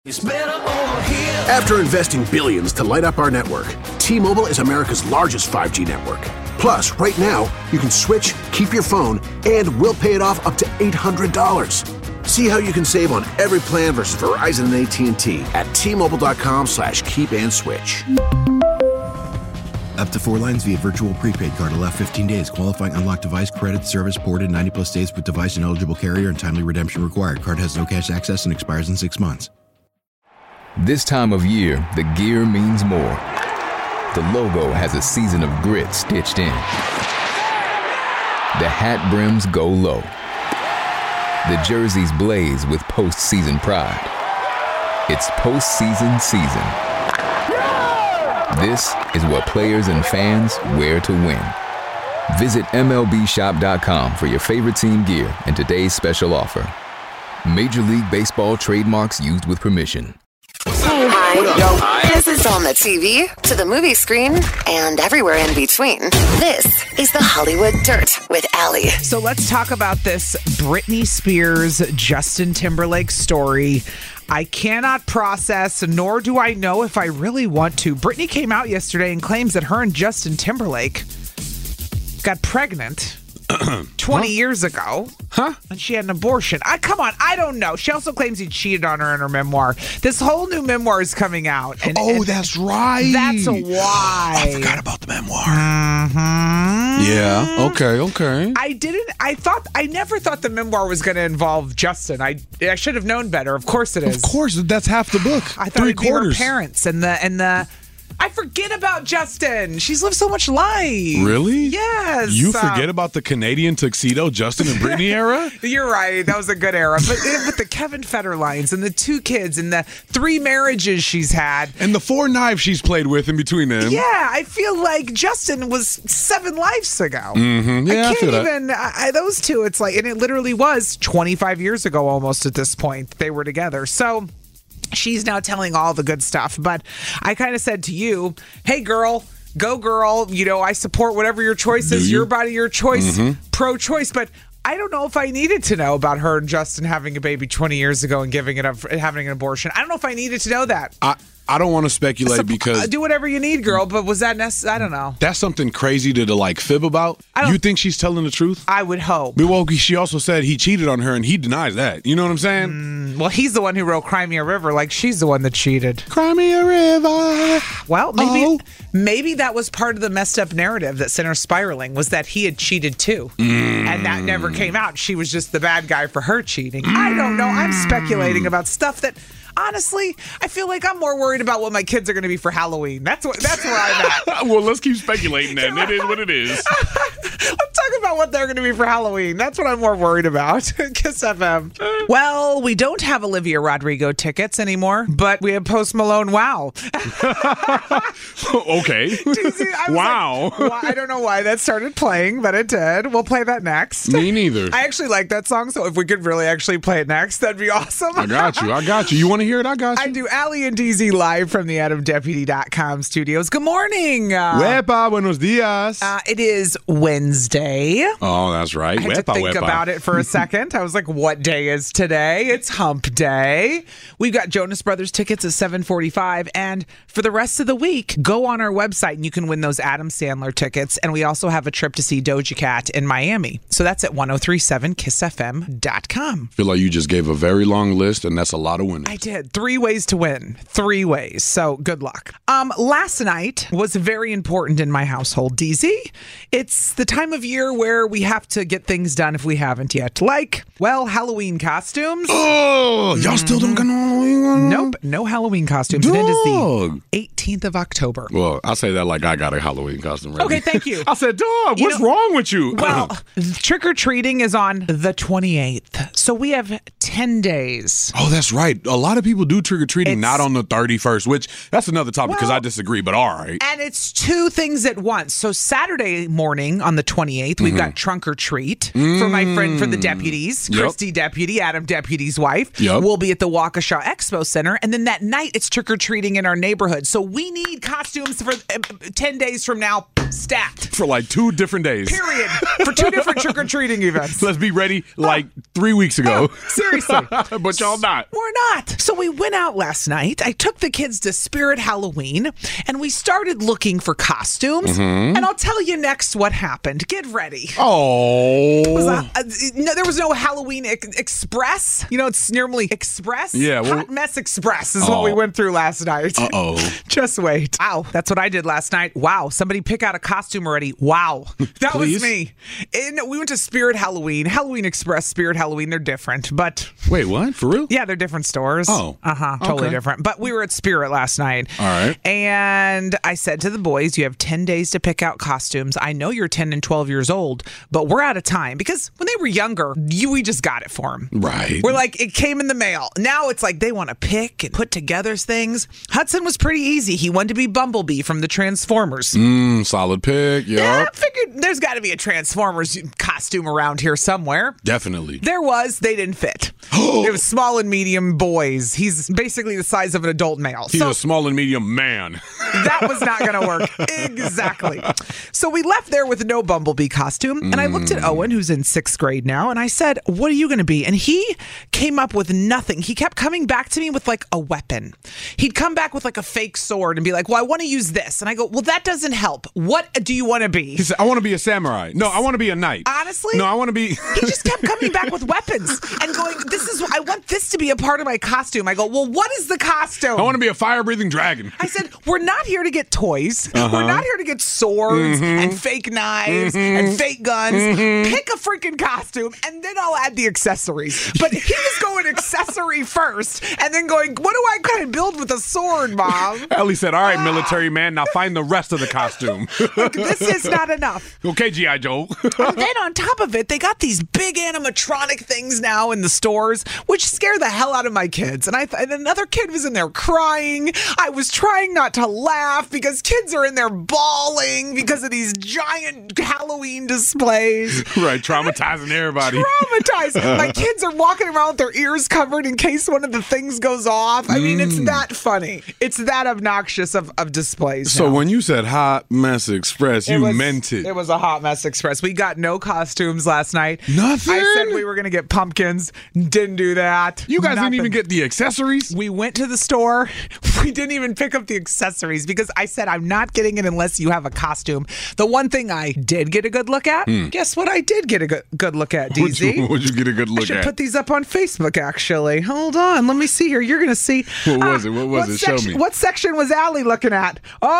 After investing billions to light up our network, T-Mobile is America's largest 5G network. Plus, right now, you can switch, keep your phone, and we'll pay it off up to $800. See how you can save on every plan versus Verizon and AT&T at T-Mobile.com/keep-and-switch. Up to 4 lines via virtual prepaid card. Allow 15 days. Qualifying unlocked device credit service ported 90-plus days with device and eligible carrier and timely redemption required. Card has no cash access and expires in 6 months. This time of year, the gear means more. The logo has a season of grit stitched in. The hat brims go low. The jerseys blaze with postseason pride. It's postseason season. This is what players and fans wear to win. Visit MLBshop.com for your favorite team gear and today's special offer. Major League Baseball trademarks used with permission. Hi. This is on the TV, to the movie screen, and everywhere in between. This is the Hollywood Dirt with Allie. So let's talk about this Britney Spears, Justin Timberlake story. I cannot process, nor do I know if I really want to. Britney came out yesterday and claims that her and Justin Timberlake got pregnant 20 years ago. And she had an abortion. Come on, I don't know. She also claims he cheated on her in her memoir. This whole new memoir is coming out. And that's right. That's why. I forgot about the memoir. Mm-hmm. Yeah. Okay. I never thought the memoir was going to involve Justin. I should have known better. Of course it is. Of course, that's half the book. I thought it'd be her parents and the. I forget about Justin. She's lived so much life. Really? Yes. You forget about the Canadian tuxedo Justin and Britney era? You're right. That was a good era. But with the Kevin Federlines and the 2 kids and the 3 marriages she's had. And the 4 knives she's played with in between them. Yeah, I feel like Justin was 7 lives ago. Mm-hmm. Yeah, I can't even, those two, it's like, and it literally was 25 years ago almost at this point they were together. So she's now telling all the good stuff. But I kind of said to you, hey, girl, go girl. You know, I support whatever your choice is. Your body, your choice, pro-choice. But I don't know if I needed to know about her and Justin having a baby 20 years ago and giving it up, having an abortion. I don't know if I needed to know that. I don't want to speculate because... do whatever you need, girl, but was that necessary? I don't know. That's something crazy to like fib about? You think she's telling the truth? I would hope. Well, she also said he cheated on her and he denies that. You know what I'm saying? Well, he's the one who wrote Cry Me a River, like she's the one that cheated. Cry me a river. Well, maybe that was part of the messed up narrative that sent her spiraling, was that he had cheated too. And that never came out. She was just the bad guy for her cheating. I don't know. I'm speculating about stuff that... Honestly, I feel like I'm more worried about what my kids are going to be for Halloween. That's where I'm at. Well, let's keep speculating then. It is what it is. Let's talk about what they're going to be for Halloween. That's what I'm more worried about. Kiss FM. Well, we don't have Olivia Rodrigo tickets anymore, but we have Post Malone. Wow. Okay. Wow. I don't know why that started playing, but it did. We'll play that next. Me neither. I actually like that song, so if we could really actually play it next, that'd be awesome. I got you. You want to hear it? I got you. I do. Allie and DZ live from the AdamDeputy.com studios. Good morning. Wepa, buenos dias. It is Wednesday. Oh, that's right. I had to think about it for a second. I was like, what day is today? It's hump day. We've got Jonas Brothers tickets at 7:45. And for the rest of the week, go on our website and you can win those Adam Sandler tickets. And we also have a trip to see Doja Cat in Miami. So that's at 1037kissfm.com. I feel like you just gave a very long list, and that's a lot of winners. I did. 3 ways to win. 3 ways. So good luck. Last night was very important in my household, DZ. It's the time of year where we have to get things done if we haven't yet. Like, well, Halloween costumes. Oh, y'all still don't got no Halloween? Nope. No Halloween costumes. And it is the 18th of October. Well, I say that like I got a Halloween costume ready. Okay, thank you. I said, dog, what's wrong with you? Well, trick-or-treating is on the 28th. So we have 10 days. Oh, that's right. A lot of people do trick-or-treating not on the 31st, which that's another topic because I disagree, but all right. And it's 2 things at once. So Saturday morning on the 28th, we've got Trunk or Treat for my friend, for the deputies, Christy Deputy, Adam Deputy's wife. We'll be at the Waukesha Expo Center. And then that night, it's trick-or-treating in our neighborhood. So we need costumes for 10 days from now, stat. For like 2 different days. Period. For 2 different trick-or-treating events. Let's be ready like 3 weeks ago. Seriously. But y'all not. We're not. So we went out last night. I took the kids to Spirit Halloween, and we started looking for costumes. And I'll tell you next what happened. Get ready. Oh. No, there was no Halloween Express. You know, it's normally Express. Yeah. Hot Mess Express is what we went through last night. Uh-oh. Just wait. Wow. That's what I did last night. Wow. Somebody pick out a costume already. Wow. That was me. We went to Spirit Halloween. Halloween Express, Spirit Halloween. They're different, but... Wait, what? For real? Yeah, they're different stores. Oh. Totally Okay. different. But we were at Spirit last night. All right. And I said to the boys, you have 10 days to pick out costumes. I know you're 10 and 12 years old, but we're out of time. Because when they were younger, we just got it for them. Right. We're like, it came in the mail. Now it's like they want to pick and put together things. Hudson was pretty easy. He wanted to be Bumblebee from the Transformers. Solid pick. Yep. Yeah, I figured there's got to be a Transformers costume around here somewhere. Definitely. There was. They didn't fit. It was small and medium boys. He's basically the size of an adult male. He's a small and medium man. That was not going to work. Exactly. So we left there with no Bumblebee costume. And I looked at Owen, who's in 6th grade now, and I said, what are you going to be? And he came up with nothing. He kept coming back to me with like a weapon. He'd come back with like a fake sword and be like, well, I want to use this. And I go, well, that doesn't help. What do you want to be? He said, I want to be a samurai. No, I want to be a knight. Honestly? No, I want to be... He just kept coming back with weapons and going, I want this to be a part of my costume. I go, well, what is the costume? I want to be a fire-breathing dragon. I said, we're not here to get toys. We're not here to get swords and fake knives and fake guns. Pick a freaking costume, and then I'll add the accessories. But he was going accessory first, and then going, what do I kind of build with a sword, Mom? Ellie said, all right, military man, now find the rest of the costume. Look, this is not enough. Okay, G.I. Joe. And then on top of it, they got these big animatronic things now in the stores, which scare the hell out of my kids. And and another kid was in there crying. I was trying not to laugh because kids are in there bawling because of these giant Halloween displays. Right, traumatizing everybody. Traumatized. My kids are walking around with their ears covered in case one of the things goes off. I mean, it's that funny. It's that obnoxious of displays. So now. when you said Hot Mess Express, you meant it. It was a Hot Mess Express. We got no costumes last night. Nothing? I said we were going to get pumpkins. Didn't do that. You guys Nothing. didn't even get the accessories? We went to the store. We didn't even pick up the accessories because I said I'm not getting it unless you have a costume. The one thing I did get a good look at, guess what I did get a good look at, DZ? What'd you get a good look I should at? put these up on Facebook, actually. Hold on. Let me see here. You're going to see. What was it? What was it? Show me. What section was Allie looking at?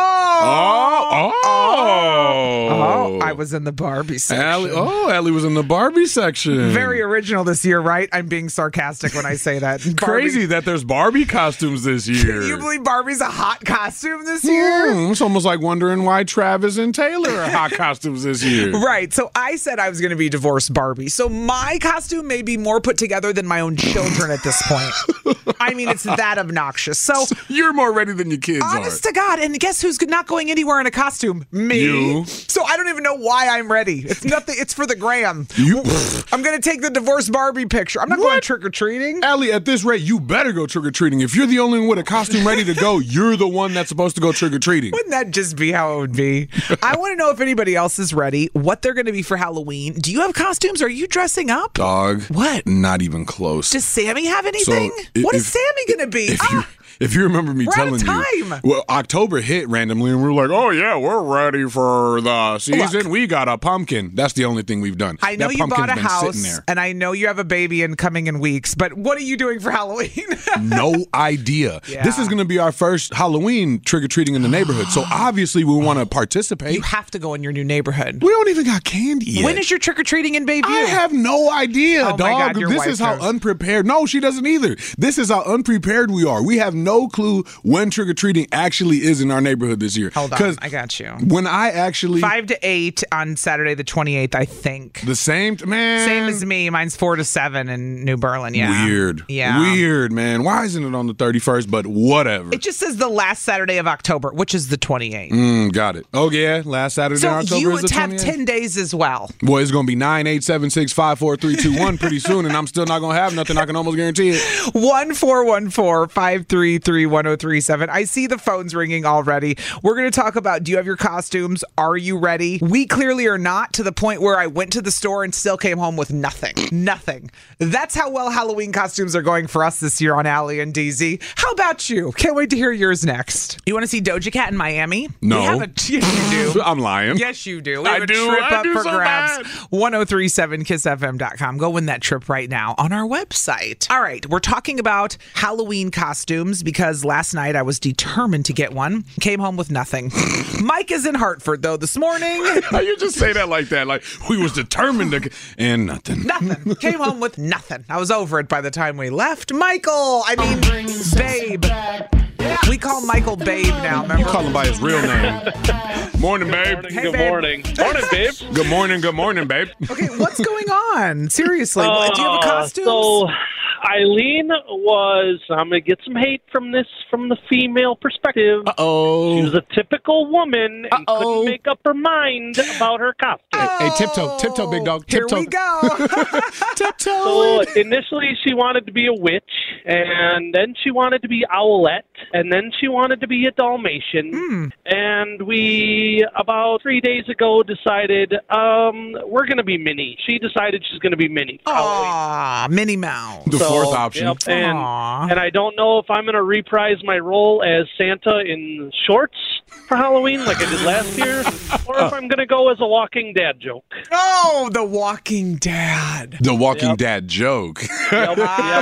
Oh, I was in the Barbie section. Allie was in the Barbie section. Very original this year, right? I'm being sarcastic when I say that. Crazy that there's Barbie costumes this year. Can you believe Barbie's a hot costume this year? It's almost like wondering why Travis and Taylor are hot costumes this year. Right. So I said I was going to be divorced Barbie. So my costume may be more put together than my own children at this point. I mean, it's that obnoxious. So you're more ready than your kids are. Honest to God. And guess who's not going anywhere in a costume? Me. You. So I don't even know why I'm ready. It's nothing. It's for the gram. I'm going to take the divorced Barbie picture. I'm not going trick-or-treating. Allie, at this rate, you better go trick-or-treating. If you're the only one with a costume ready to go, you're the one that's supposed to go trick-or-treating. Wouldn't that just be how it would be? I want to know if anybody else is ready, what they're going to be for Halloween. Do you have costumes? Are you dressing up? Dog. What? Not even close. Does Sammy have anything? What is Sammy going to be? If you remember me telling you, well, October hit randomly, and we were like, "Oh yeah, we're ready for the season. Look, we got a pumpkin." That's the only thing we've done. I know you bought a house, and I know you have a baby coming in weeks. But what are you doing for Halloween? No idea. Yeah. This is going to be our first Halloween trick or treating in the neighborhood, so obviously we want to participate. You have to go in your new neighborhood. We don't even got candy yet. When is your trick or treating in Bayview? I have no idea, dog. My God, this is how unprepared. No, she doesn't either. This is how unprepared we are. We have no clue when trick-or-treating actually is in our neighborhood this year. Hold on, I got you. When I actually... 5 to 8 on Saturday the 28th, I think. The same, man. Same as me. Mine's 4 to 7 in New Berlin, yeah. Weird. Yeah. Weird, man. Why isn't it on the 31st, but whatever. It just says the last Saturday of October, which is the 28th. Got it. Oh, yeah, last Saturday in October is the 28th. So you have 10 days as well. Well, it's going to be 9, 8, 7, 6, 5, 4, 3, 2, 1 pretty soon, and I'm still not going to have nothing. I can almost guarantee it. 1414-53 713-333-1037. I see the phones ringing already. We're going to talk about, do you have your costumes? Are you ready? We clearly are not, to the point where I went to the store and still came home with nothing. Nothing. That's how well Halloween costumes are going for us this year on Allie and DZ. How about you? Can't wait to hear yours next. You want to see Doja Cat in Miami? No. Yes, you do. I'm lying. Yes, you do. We have a trip up for grabs. 1037kissfm.com. Go win that trip right now on our website. All right, we're talking about Halloween costumes because last night I was determined to get one. Came home with nothing. Mike is in Hartford, though, this morning. How you just say that like that? Like, we was determined to... And nothing. Nothing. Came home with nothing. I was over it by the time we left. Michael! I mean, Babe. We call Michael Babe now, remember? You call him by his real name. Morning, babe. Hey, good babe. Morning, babe. Good morning, babe. Okay, what's going on? Seriously, do you have a costume? So Eileen I'm going to get some hate from the female perspective. Uh-oh. She was a typical woman and couldn't make up her mind about her costume. Hey, tiptoe, big dog. Tiptoe. Here we go. Tiptoe. So initially she wanted to be a witch, and then she wanted to be Owlette, and then she wanted to be a Dalmatian. And we, about 3 days ago, decided we're going to be Minnie. She decided she's going to be Minnie. Aw, Minnie Mouse. The fourth option. Yep, and I don't know if I'm going to reprise my role as Santa in shorts for Halloween like I did last year, or if I'm going to go as a walking dad joke. Oh, the Walking Dad. The Walking Dad joke. Yep.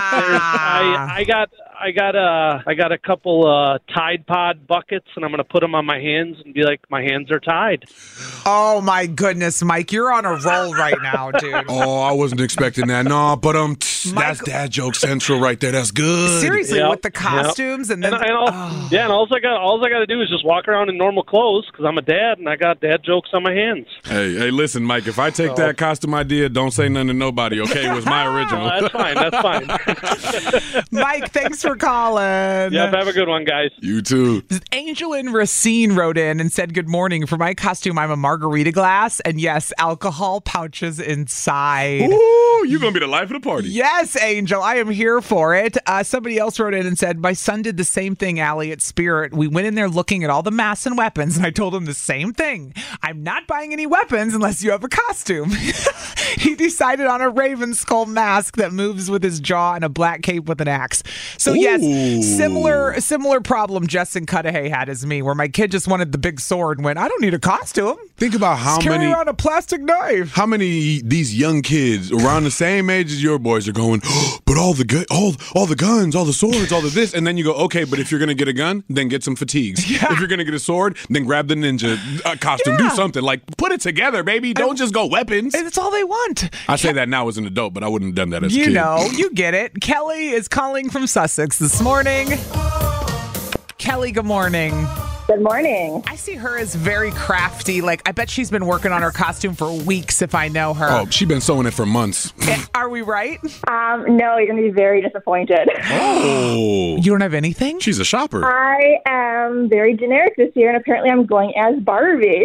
I got a couple Tide Pod buckets, and I'm going to put them on my hands and be like, my hands are tied. Oh, my goodness, Mike. You're on a roll right now, dude. Oh, I wasn't expecting that. No, but that's dad joke central right there. That's good. Seriously, with the costumes and then... all I got to do is just walk around in normal clothes because I'm a dad, and I got dad jokes on my hands. Hey, listen, Mike, if I take that costume idea, don't say nothing to nobody, okay? It was my original. That's fine. Mike, thanks for calling. Yep, have a good one, guys. You too. Angel in Racine wrote in and said, good morning. For my costume, I'm a margarita glass, and yes, alcohol pouches inside. Ooh, you're going to be the life of the party. Yes, Angel, I am here for it. Somebody else wrote in and said, my son did the same thing, Allie, at Spirit. We went in there looking at all the masks and weapons, and I told him the same thing. I'm not buying any weapons unless you have a costume. He decided on a raven skull mask that moves with his jaw and a black cape with an axe. So yes, similar problem Justin Cudahy had as me, where my kid just wanted the big sword and went, I don't need a costume. Think about how carry many around a plastic knife. How many these young kids around the same age as your boys are going, but all the guns, all the swords, all the this, and then you go, okay, but if you're gonna get a gun, then get some fatigues. Yeah. If you're gonna get a sword, then grab the ninja costume. Do something, like put it together, baby. Don't just go weapons. And it's all they want. I say that now as an adult, but I wouldn't have done that as a kid. You know, you get it. Kelly is calling from Sussex this morning. Kelly, good morning. Good morning. I see her as very crafty. Like, I bet she's been working on her costume for weeks if I know her. Oh, she's been sewing it for months. Are we right? No, you're going to be very disappointed. Oh. You don't have anything? She's a shopper. I am very generic this year, and apparently I'm going as Barbie.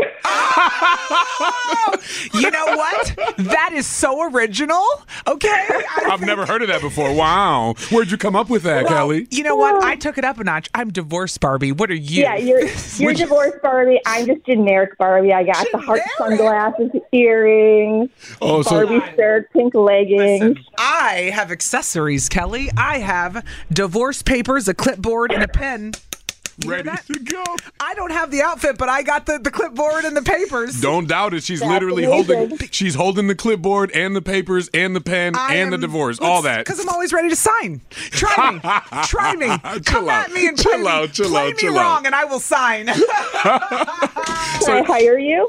You know what? That is so original. Okay. I've never heard of that before. Wow. Where'd you come up with that, Kelly? You know what? I took it up a notch. I'm divorced Barbie. What are you? Yeah, you're divorced Barbie. I'm just generic Barbie. I got the heart sunglasses, earrings, Barbie shirt, pink leggings. Listen, I have accessories, Kelly. I have divorce papers, a clipboard, and a pen. Ready to go. I don't have the outfit, but I got the clipboard and the papers. Don't doubt it. She's literally holding the clipboard and the papers and the pen and the divorce. All that. Because I'm always ready to sign. Try me. Try me. Come at me and play me wrong, and I will sign. Can I hire you?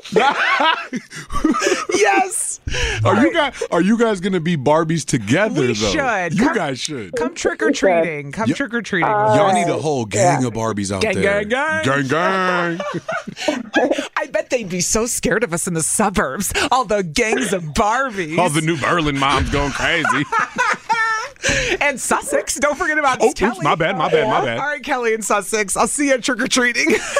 Yes. Are you guys going to be Barbies together, we though? Should. You guys should. Come trick-or-treating. Come trick-or-treating. Y'all need a whole gang of Barbies out there. Gang. I bet they'd be so scared of us in the suburbs. All the gangs of Barbies. All the New Berlin moms going crazy. And Sussex. Don't forget about Kelly. Oops, my bad. All right, Kelly in Sussex. I'll see you at trick-or-treating.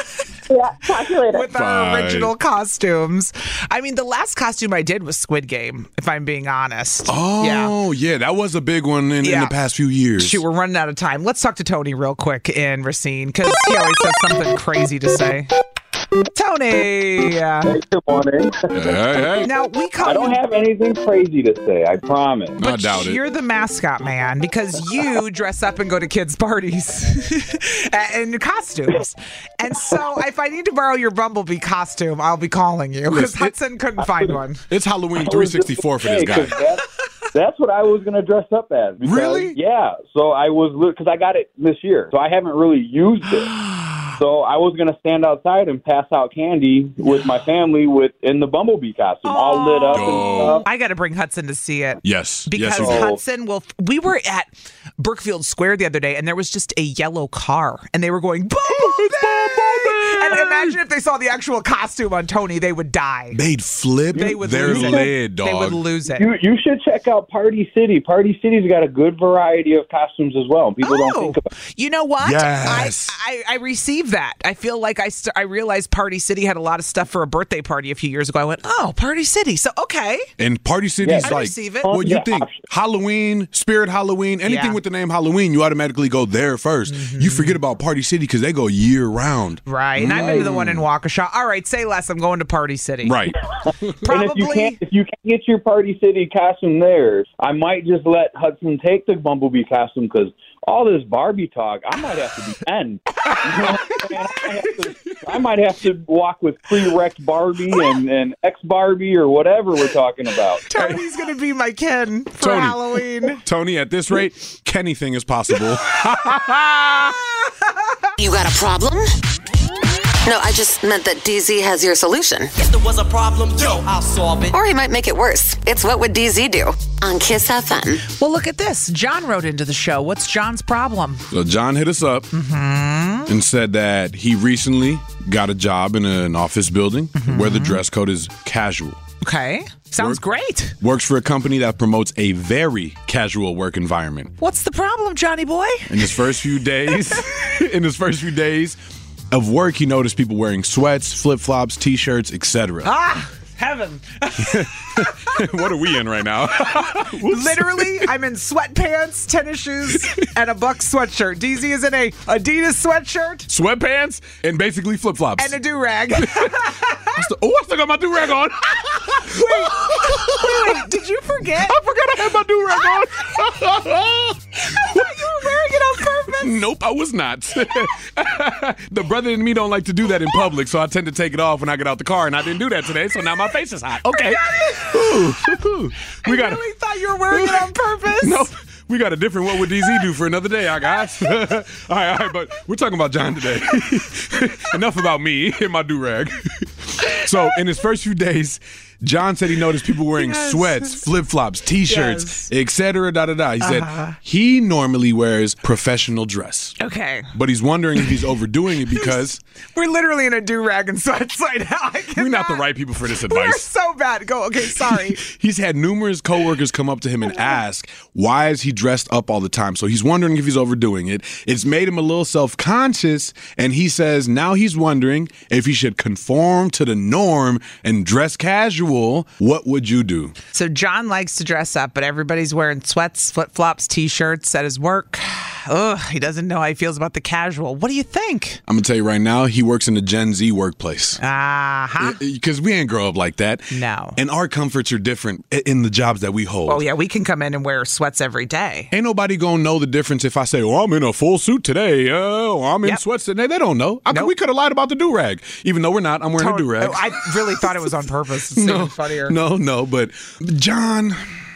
Yeah, talk to you later. With our original costumes. I mean, the last costume I did was Squid Game, if I'm being honest. Oh, yeah, that was a big one in the past few years. Shoot, we're running out of time. Let's talk to Tony real quick in Racine, because he always has something crazy to say. Tony! Hey, good morning. Hey. Now, we call I don't have anything crazy to say, I promise. I doubt it. You're the mascot, man, because you dress up and go to kids' parties in costumes. And so if I need to borrow your Bumblebee costume, I'll be calling you, because Hudson couldn't find one. It's Halloween 364 for this guy. That's what I was going to dress up as. Because, really? Yeah. So I was, because I got it this year, so I haven't really used it. So I was going to stand outside and pass out candy with my family in the Bumblebee costume, all lit up and stuff. I got to bring Hudson to see it. Yes. Because Hudson we were at Brookfield Square the other day, and there was just a yellow car, and they were going, Bumblebee! And imagine if they saw the actual costume on Tony, they would die. They'd flip their lid, dog. They would lose it. You should check out Party City. Party City's got a good variety of costumes as well. People don't think about it. You know what? Yes. I received that. I feel like I realized Party City had a lot of stuff for a birthday party a few years ago. I went, Party City. So, okay. And Party City's I like, receive it. what you think? Halloween, Spirit Halloween, anything with the name Halloween, you automatically go there first. Mm-hmm. You forget about Party City because they go year round. Right. And I've been to the one in Waukesha. All right, say less. I'm going to Party City. Right. Probably. And if you can't get your Party City costume there, I might just let Hudson take the Bumblebee costume because all this Barbie talk, I might have to be 10. You know what I'm saying? I might have to walk with pre-wrecked Barbie and ex-Barbie or whatever we're talking about. Tony's going to be my Ken for Halloween. Tony, at this rate, Kennything is possible. You got a problem? No, I just meant that DZ has your solution. If there was a problem, I'll solve it. Or he might make it worse. It's What Would DZ Do on Kiss FM. Well, look at this. John wrote into the show. What's John's problem? So John hit us up and said that he recently got a job in an office building where the dress code is casual. Okay. Sounds great. Works for a company that promotes a very casual work environment. What's the problem, Johnny boy? In his first few days, of work, he noticed people wearing sweats, flip-flops, T-shirts, etc. Heaven. What are we in right now? Literally, I'm in sweatpants, tennis shoes, and a Bucks sweatshirt. DZ is in a Adidas sweatshirt. Sweatpants and basically flip-flops. And a do-rag. I still got my do-rag on. Wait, did you forget? I forgot I had my do-rag on. I thought you were wearing it on purpose. Nope, I was not. The brother in me don't like to do that in public, so I tend to take it off when I get out the car, and I didn't do that today, so now my face is hot. Okay. I really thought you were wearing it on purpose. Nope. We got a different What Would DZ Do for another day, guys. All right, but we're talking about John today. Enough about me and my do-rag. So in his first few days, John said he noticed people wearing sweats, flip-flops, T-shirts, etc. He said he normally wears professional dress. Okay. But he's wondering if he's overdoing it because... We're literally in a do-rag and sweats right now. We're not the right people for this advice. We're so bad. Sorry. He's had numerous coworkers come up to him and ask, why is he dressed up all the time? So he's wondering if he's overdoing it. It's made him a little self-conscious, and he says now he's wondering if he should conform to the norm and dress casual. What would you do? So John likes to dress up, but everybody's wearing sweats, flip-flops, T-shirts at his work. Ugh, he doesn't know how he feels about the casual. What do you think? I'm going to tell you right now, he works in the Gen Z workplace. Because we ain't grow up like that. No. And our comforts are different in the jobs that we hold. Oh, yeah, we can come in and wear sweats every day. Ain't nobody going to know the difference if I say, I'm in a full suit today. I'm in sweats today. They don't know. We could have lied about the do-rag. Even though we're not, I'm wearing a do-rag. I really thought it was on purpose. It's even funnier. No, but John,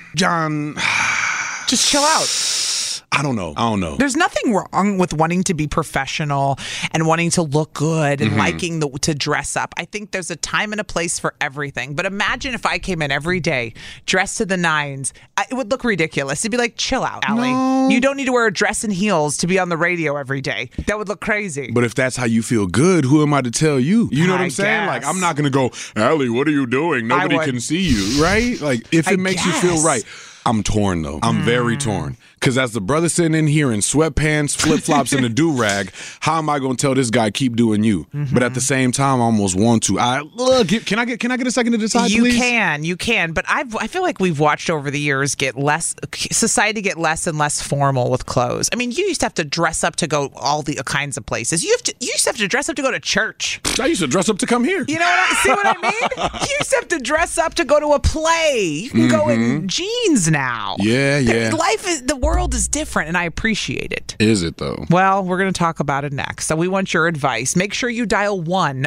just chill out. I don't know. There's nothing wrong with wanting to be professional and wanting to look good and liking to dress up. I think there's a time and a place for everything. But imagine if I came in every day dressed to the nines. It would look ridiculous. It'd be like, chill out, Allie. No. You don't need to wear a dress and heels to be on the radio every day. That would look crazy. But if that's how you feel good, who am I to tell you? You know what I'm saying? Like, I'm not going to go, Allie, what are you doing? Nobody can see you, right? Like, if it makes you feel right. I'm torn, though. I'm very torn. Because as the brother sitting in here in sweatpants, flip-flops, and a do-rag, how am I going to tell this guy keep doing you? Mm-hmm. But at the same time, I almost want to. Can I get a second to decide, please? You can. But I feel like we've watched over the years society get less and less formal with clothes. I mean, you used to have to dress up to go all the kinds of places. You used to have to dress up to go to church. I used to dress up to come here. You know see what I mean? You used to have to dress up to go to a play. You can go in jeans now. Yeah. The world is different, and I appreciate it. Is it, though? Well, we're going to talk about it next. So we want your advice. Make sure you dial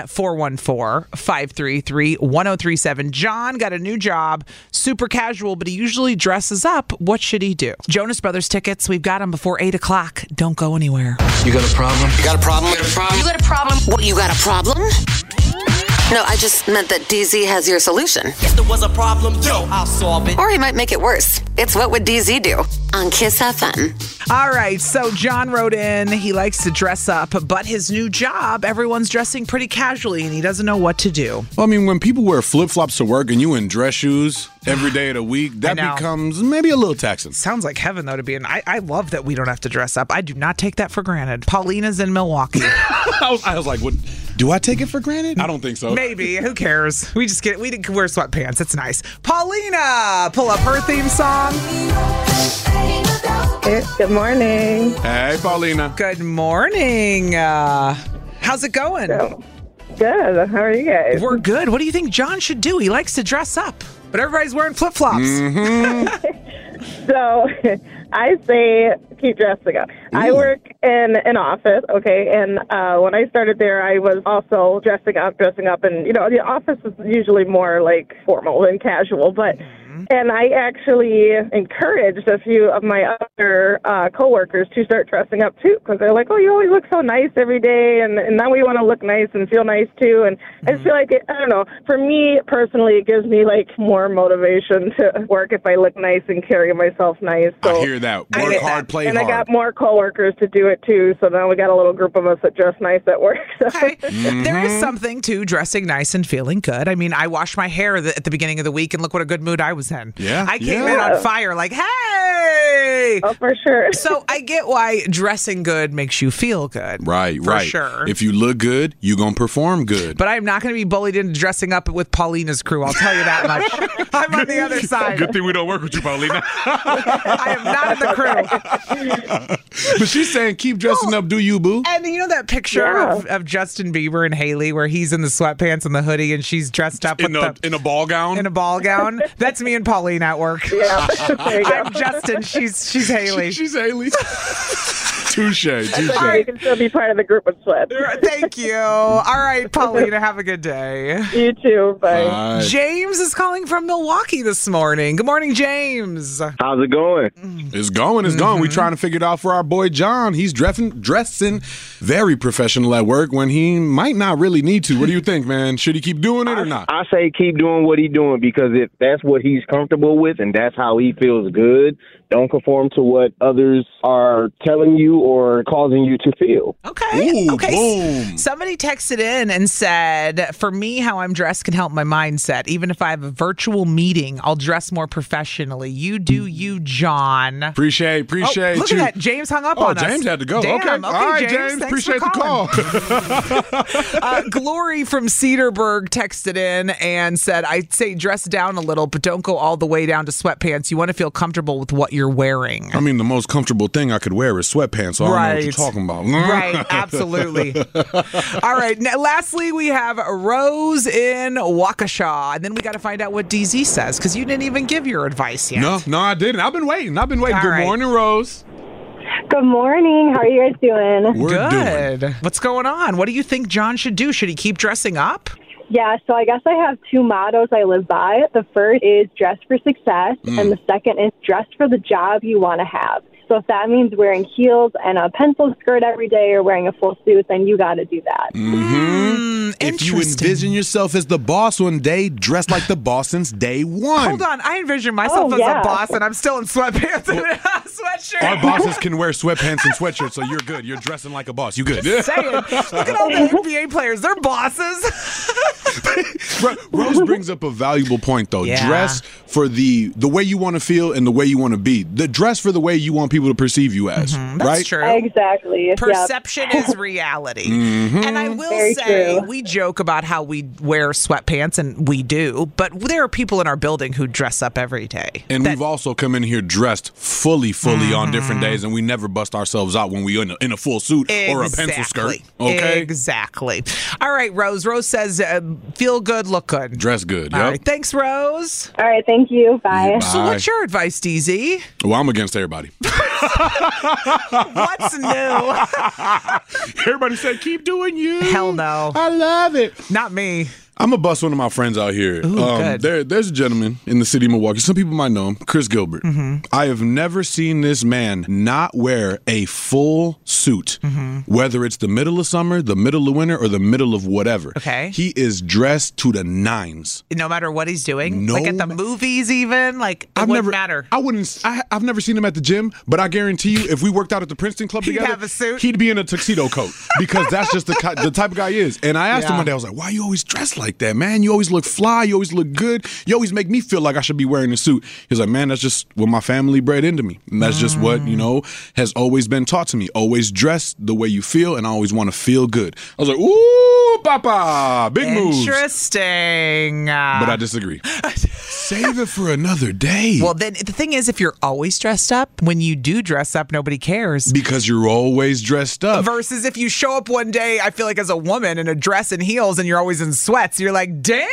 1-414-533-1037. John got a new job, super casual, but he usually dresses up. What should he do? Jonas Brothers tickets, we've got them before 8 o'clock. Don't go anywhere. You got a problem? You got a problem? You got a problem? What, you got a problem? No, I just meant that DZ has your solution. If there was a problem, yo, I'll solve it. Or he might make it worse. It's What Would DZ Do? On Kiss FM. All right, so John wrote in, he likes to dress up, but his new job, everyone's dressing pretty casually, and he doesn't know what to do. Well, I mean, when people wear flip-flops to work and you in dress shoes every day of the week, that becomes maybe a little taxing. Sounds like heaven, though, to be in. I love that we don't have to dress up. I do not take that for granted. Paulina's in Milwaukee. I was like, what? Do I take it for granted? I don't think so. Maybe. Who cares? We can wear sweatpants. It's nice. Paulina, pull up her theme song. Good morning. Hey, Paulina. Good morning. How's it going? Good. How are you guys? We're good. What do you think John should do? He likes to dress up, but everybody's wearing flip-flops. Mm-hmm. So I say keep dressing up. Ooh. I work in an office, okay, and when I started there, I was also dressing up, and, the office is usually more, like, formal than casual, but... And I actually encouraged a few of my other coworkers to start dressing up, too, because they're like, oh, you always look so nice every day, and now we want to look nice and feel nice, too. And I just feel like, I don't know, for me, personally, it gives me, like, more motivation to work if I look nice and carry myself nice. So I hear that. Work hard, play hard. And I got more coworkers to do it, too, so now we got a little group of us that dress nice at work. So. Okay. There is something to dressing nice and feeling good. I mean, I washed my hair at the beginning of the week, and look what a good mood I was in. Yeah. I came in on fire like, hey! Oh, for sure. So I get why dressing good makes you feel good. Right. For sure. If you look good, you're going to perform good. But I'm not going to be bullied into dressing up with Paulina's crew. I'll tell you that much. I'm on the other side. Good thing we don't work with you, Paulina. I am not in the crew. But she's saying keep dressing up, do you, boo? And you know that picture of Justin Bieber and Haley where he's in the sweatpants and the hoodie and she's dressed up in a ball gown? In a ball gown? That's me and Paulina at work. Yeah, there you go. I'm Justin. She's Haley. She's Haley. Touche. Sorry, you can still be part of the group with sweat. Thank you. All right, Paulina, have a good day. You too. Bye. Bye. James is calling from Milwaukee this morning. Good morning, James. How's it going? It's going. We're trying to figure it out for our boy John. He's dressing very professional at work when he might not really need to. What do you think, man? Should he keep doing it or not? I say keep doing what he's doing because if that's what he's comfortable with and that's how he feels good, don't conform to what others are telling you or causing you to feel. Okay. Ooh, okay. Boom. Somebody texted in and said, for me, how I'm dressed can help my mindset. Even if I have a virtual meeting, I'll dress more professionally. You do you, John. Appreciate look you. at that. James hung up on us. James had to go. Damn. Okay. All right, James. Appreciate the call. Glory from Cedarburg texted in and said, I'd say dress down a little, but don't go all the way down to sweatpants. You want to feel comfortable with what you're wearing. I mean, the most comfortable thing I could wear is sweatpants, so I don't know what you're talking about. Right, absolutely. All right, now, lastly, we have Rose in Waukesha, and then we got to find out what DZ says, because you didn't even give your advice yet. No, I didn't. I've been waiting. All Good right. morning, Rose. Good morning. How are you guys doing? We're good. doing. What's going on? What do you think John should do? Should he keep dressing up? Yeah, so I guess I have two mottos I live by. The first is dress for success, and the second is dress for the job you want to have. So if that means wearing heels and a pencil skirt every day or wearing a full suit, then you got to do that. If you envision yourself as the boss one day, dress like the boss since day one. Hold on. I envision myself as a boss, and I'm still in sweatpants and a sweatshirt. Our bosses can wear sweatpants and sweatshirts, so you're good. You're dressing like a boss. You good. Just saying. Look at all the NBA players. They're bosses. Rose brings up a valuable point, though. Yeah. Dress for the way you want to feel and the way you want to be. The dress for the way you want people to perceive you as, That's right? true. Exactly. Perception is reality. And I will Very say, true. we joke about how we wear sweatpants, and we do, but there are people in our building who dress up every day. And we've also come in here dressed fully on different days, and we never bust ourselves out when we in a full suit or a pencil skirt. Okay? Exactly. All right, Rose. Rose says, feel good, look good. Dress good, All yep. right. Thanks, Rose. All right. Thank you. Bye. So what's your advice, DZ? Well, I'm against everybody. What's new? Everybody said, keep doing you. Hell no. I love it. Not me. I'm going to bust one of my friends out here. Ooh, good. There's a gentleman in the city of Milwaukee. Some people might know him, Chris Gilbert. Mm-hmm. I have never seen this man not wear a full suit, whether it's the middle of summer, the middle of winter, or the middle of whatever. Okay. He is dressed to the nines. No matter what he's doing? No like at the movies even? Like, it wouldn't matter. I've never seen him at the gym, but I guarantee you, if we worked out at the Princeton Club He'd together, have a suit. he'd be in a tuxedo coat because that's just the type of guy he is. And I asked him Yeah. one day, I was like, why you always dressed like that, man? You always look fly. You always look good. You always make me feel like I should be wearing a suit. He was like, man, that's just what my family bred into me. And that's just what, has always been taught to me. Always dress the way you feel, and I always want to feel good. I was like, ooh, papa, big moves. Interesting. But I disagree. Save it for another day. Well, then the thing is, if you're always dressed up, when you do dress up, nobody cares. Because you're always dressed up. Versus if you show up one day, I feel like as a woman in a dress and heels and you're always in sweats, you're like, damn.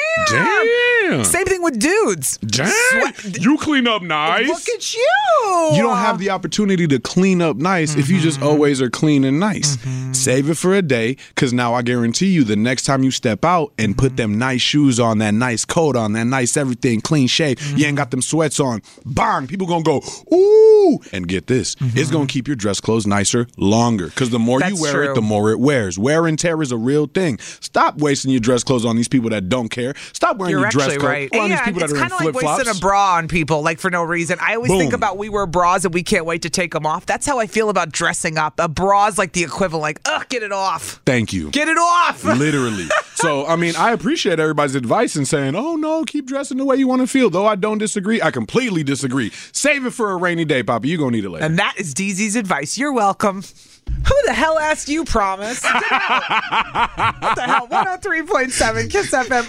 Same thing with dudes. Damn. You clean up nice. Look at you. You don't have the opportunity to clean up nice if you just always are clean and nice. Save it for a day, because now I guarantee you the next time you step out and put them nice shoes on, that nice coat on, that nice everything, clean shave, you ain't got them sweats on, bang, people gonna go, ooh. And get this, it's gonna keep your dress clothes nicer longer, because the more you wear it, the more it wears. Wear and tear is a real thing. Stop wasting your dress clothes on these people that don't care. Stop wearing You're your dress actually clothes right. on these Yeah, people that it's are in kind of like flip-flops. wasting a bra on people, like for no reason. I always think Boom. about we wear bras and we can't wait to take them off. That's how I feel about dressing up. A bra is like the equivalent, like, ugh, get it off. Thank you. Get it off. Literally. So, I mean, I appreciate everybody's advice in saying, oh, no, keep dressing the way you want to feel. Though I don't disagree. I completely disagree. Save it for a rainy day, Papa. You're going to need it later. And that is DZ's advice. You're welcome. Who the hell asked you, Promise? Get out. What the hell? 103.7 Kiss FM.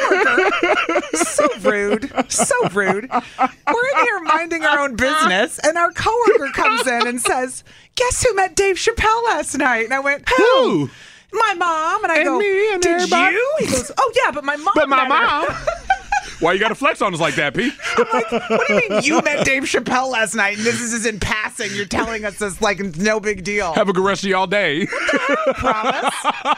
Our coworker. So rude. So rude. We're in here minding our own business, and our coworker comes in and says, guess who met Dave Chappelle last night? And I went, who? My mom. And I go, me and did everybody. you? He goes, oh, yeah, but my mom But my met her." mom. Why you got to flex on us like that, P? I'm like, what do you mean you met Dave Chappelle last night and this is in passing? You're telling us this like no big deal. Have a good rest of y'all day. Promise.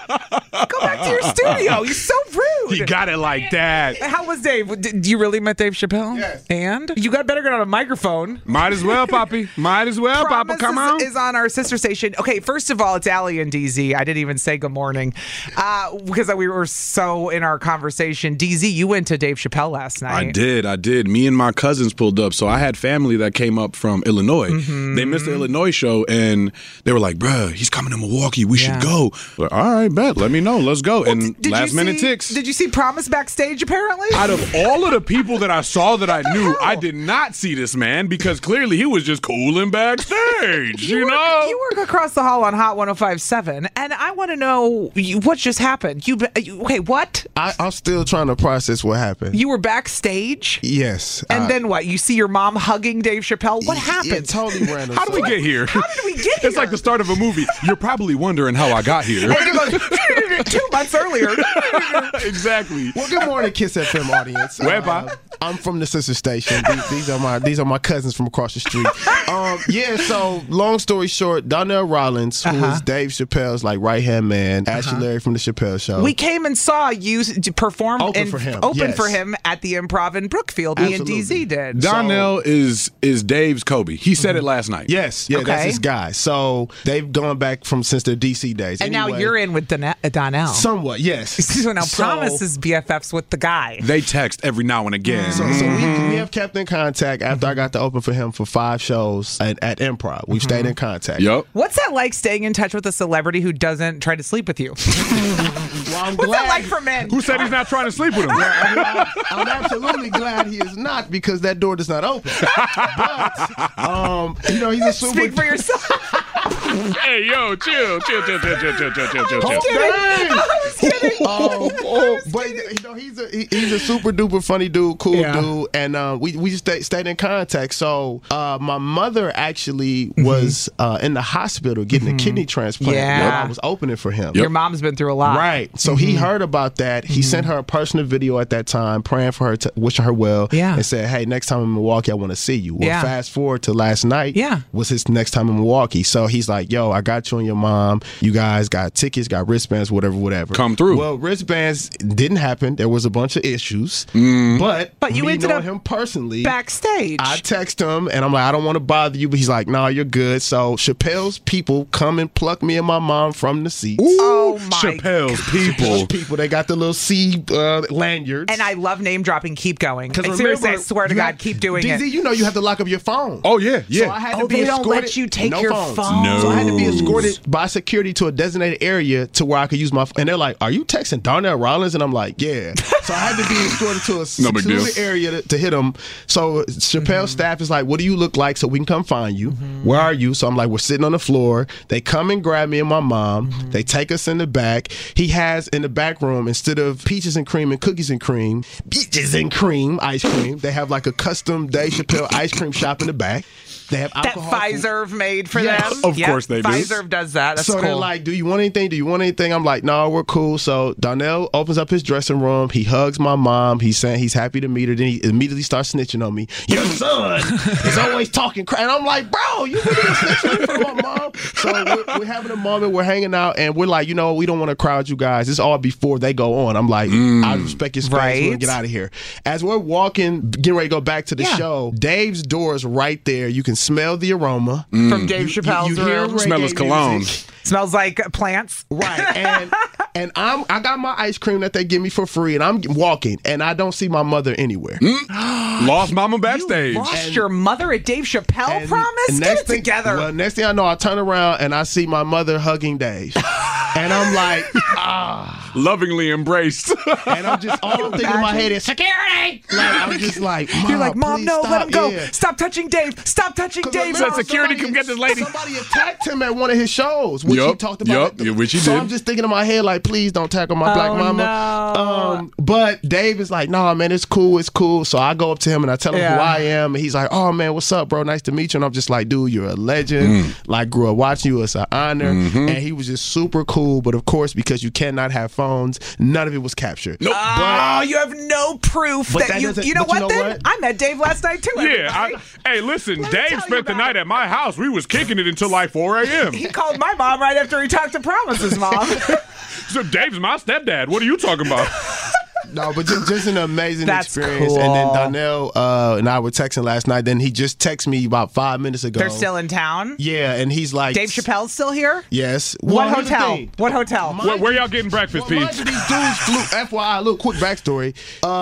Go back to your studio. You're so rude. You got it like that. How was Dave? Did you really met Dave Chappelle? Yes. And? You got better get on a microphone. Might as well, Poppy. Might as well, Papa. Come on. Is on our sister station. Okay, first of all, it's Allie and DZ. I didn't even say good morning because we were so in our conversation. DZ, you went to Dave Chappelle last night. I did. Me and my cousins pulled up. So I had family that came up from Illinois. They missed the Illinois show, and they were like, bruh, he's coming to Milwaukee. We should go. Like, all right, bet. Let me know. Let's go. Well, and last minute ticks. Did you see Promise backstage, apparently? Out of all of the people that I saw that I knew, I did not see this man because clearly he was just cooling backstage, you know? You work across the hall on Hot 105.7, and I want to know what just happened. Okay, what? I'm still trying to process what happened. You were backstage? Yes. And then what? You see your mom hugging Dave Chappelle? What happened? It's totally random. How did we get here? How did we get here? It's like the start of a movie. You're probably wondering how I got here. And it goes 2 months earlier. Exactly. Well, good morning, Kiss FM audience. I'm from the sister station. These are my cousins from across the street. So long story short, Donnell Rollins, who is Dave Chappelle's like right hand man, Ashley Larry from the Chappelle Show. We came and saw you perform Open for him at the Improv in Brookfield. Absolutely. Me and DZ did. Donnell is Dave's Kobe. He said it last night. Yes, yeah, that's his guy. So they've gone back since their DC days. And now you're in with Donnell. Somewhat, yes. So now Promise is BFFs with the guy. They text every now and again. So we have kept in contact after I got to open for him for 5 shows. shows at Improv. We've stayed in contact. Yep. What's that like, staying in touch with a celebrity who doesn't try to sleep with you? Well, I'm What's glad that like for men? Who said he's not trying to sleep with him? I'm absolutely glad he is not, because that door does not open. But he's a super. Speak for yourself. Hey, yo, chill. But he's a super duper funny dude, cool dude, and we just stayed in contact. So my mother actually was in the hospital getting a kidney transplant when I was opening for him. Your mom's been through a lot, right? So he heard about that. He sent her a personal video at that time, praying for her, wishing her well, and said, "Hey, next time in Milwaukee, I want to see you." Well, fast forward to last night. Was his next time in Milwaukee. So he's like, "Yo, I got you and your mom. You guys got tickets, got wristbands, whatever. Come through." Well, wristbands didn't happen. There was a bunch of issues, but you me ended knowing up him personally backstage. I text him and I'm like, "I don't want to bother you," but he's like, "No, you're good." So Chappelle's people come and pluck me and my mom from the seats. Oh my! Chappelle's people. They got the little C lanyards. And I love name dropping. Keep going. Seriously, I swear to God, keep doing it. DZ, you have to lock up your phone. Oh yeah. So I had to be they escorted. don't let you take your phones. phone. No. So I had to be escorted by security to a designated area to where I could use my phone. And they're like, "Are you texting Darnell Rollins?" And I'm like, "Yeah." So I had to be escorted to a secluded area to hit him. So Chappelle's staff is like, "What do you look like so we can come find you? Where are you?" So I'm like, "We're sitting on the floor." They come and grab me and my mom. They take us in the back. He has in the back room, instead of peaches and cream and cookies and cream, peaches and cream ice cream. They have like a custom Dave Chappelle ice cream shop in the back. They have alcohol. That Pfizer made for them. Of course they do. Pfizer does that. That's so cool. they're like, "Do you want anything? Do you want anything?" I'm like, "No, we're cool." So Darnell opens up his dressing room. He hugs my mom. He's saying he's happy to meet her. Then he immediately starts snitching on me. "Your son is always talking crap." And I'm like, "Bro, you really snitching for my mom?" So we're having a moment. We're hanging out, and we're like, we don't want to crowd you guys. It's all before they go on. I'm like, I respect your space. We're gonna get out of here. As we're walking, getting ready to go back to the show, Dave's door is right there. You can smell the aroma from Dave Chappelle's room. Smell his cologne. Smells like plants. Right. And I got my ice cream that they give me for free, and I'm walking, and I don't see my mother anywhere. Lost mama backstage. You lost your mother at Dave Chappelle, promise? Get it together. Well, next thing I know, I turn around and I see my mother hugging Dave. And I'm like, lovingly embraced. And I'm just, all I'm thinking in my head is, "Security!" I'm just like, "Mom, you're like, "Mom, no, stop." let him go. Yeah. Stop touching Dave. Stop touching Dave." Said, "Security, come get this lady." Somebody attacked him at one of his shows, which he talked about. Which he so did. I'm just thinking in my head, like, "Please don't tackle my black mama." No. But Dave is like, "No, man, it's cool. So I go up to him and I tell him who I am, and he's like, "Oh man, what's up, bro? Nice to meet you." And I'm just like, "Dude, you're a legend. Like, grew up watching you. It's an honor." And he was just super cool. But of course, because you cannot have phones, none of it was captured. Nope. You have no proof that you. You know what? Then I met Dave last night too. Yeah. Hey, listen, Dave spent the night at my house. We was kicking it until like 4 a.m. He called my mom right after he talked to Promise's mom. So Dave's my stepdad. What are you talking about? No, but just an amazing experience. Cool. And then Darnell and I were texting last night. Then he just texted me about 5 minutes ago. They're still in town? Yeah, and he's like... Dave Chappelle's still here? Yes. What hotel? What hotel? Where y'all getting breakfast, Pete? These dudes flew... FYI, a little quick backstory.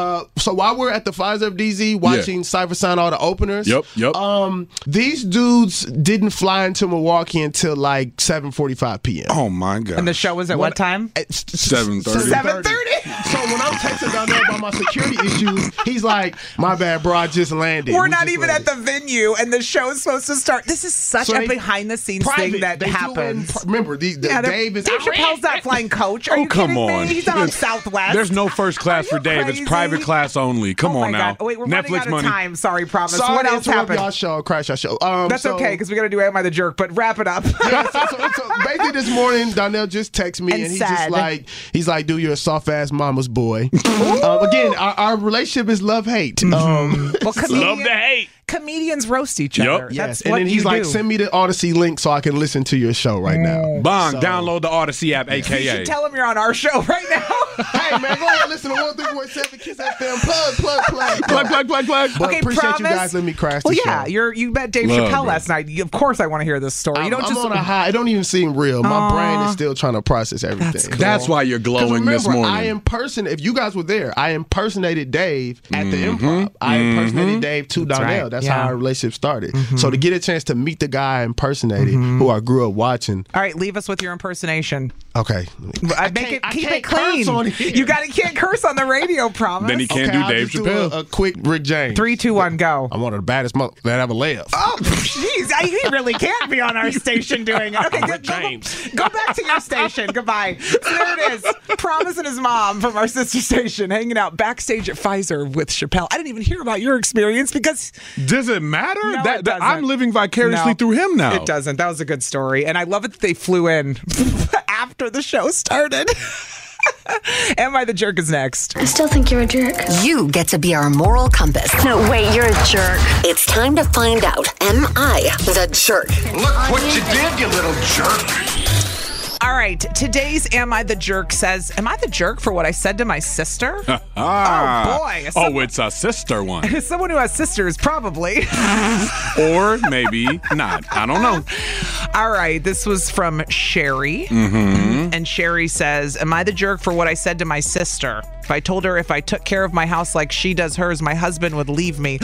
So while we're at the Pfizer of DZ watching Cypher sign all the openers... Yep. These dudes didn't fly into Milwaukee until like 7:45 p.m. Oh, my God. And the show was at what time? At 7:30. 7:30? So when I'm texting Darnell about my security issues, he's like, "My bad, bro, I just landed." We're not even at the venue, and the show is supposed to start. This is such a behind-the-scenes thing that happens. Remember, Dave Chappelle's not flying coach. Are you come kidding on. me? He's not on Southwest. There's no first class for Dave. crazy? It's private class only. Come on now. God. Wait, we're Netflix running out of money. time. Sorry, Promise. Sorry what else happened? Y'all show, crash our show. That's okay, because we got to do Am I the Jerk, but wrap it up. So basically this morning, Darnell just texted me, and he's just like, "Dude, you're a soft-ass mama's boy." Again, our relationship is love-hate. Well, Love to hate. Comedians roast each other. Yes. That's And what then he's you like, do. "Send me the Odyssey link so I can listen to your show right now." Bong, download the Odyssey app, AKA. You should tell him you're on our show right now. Hey, man, go ahead, listen to 103.7 Kiss FM. Plug. But Okay, appreciate Promise. you guys letting me crash the show. You met Dave Chappelle last night. Of course I want to hear this story. I'm on a high. It don't even seem real. My brain is still trying to process everything. That's why you're glowing this morning. If you guys were there, I impersonated Dave at the Improv. I impersonated Dave to Darnell. That's how our relationship started. So to get a chance to meet the guy I impersonated, who I grew up watching. All right, leave us with your impersonation. Okay. Keep it clean. You can't curse on the radio, promise. Then he can't do Dave Chappelle. A quick Rick James. 3, 2, 1, go. I'm one of the baddest that ever lived. Oh, jeez. He really can't be on our station doing it. Okay, go back to your station. Goodbye. So there it is. Promise and his mom from our sister station hanging out backstage at Pfizer with Chappelle. I didn't even hear about your experience because... Does it matter? No, it doesn't. I'm living vicariously through him now. It doesn't. That was a good story. And I love it that they flew in after the show started. Am I the Jerk is next. I still think you're a jerk. You get to be our moral compass. No, wait, you're a jerk. It's time to find out. Am I the jerk? Look what you did, you little jerk. All right, today's Am I the Jerk says, am I the jerk for what I said to my sister? Oh, boy. It's a sister one. Someone who has sisters, probably. Or maybe not. I don't know. All right, this was from Sherry. And Sherry says, am I the jerk for what I said to my sister? If I told her if I took care of my house like she does hers, my husband would leave me.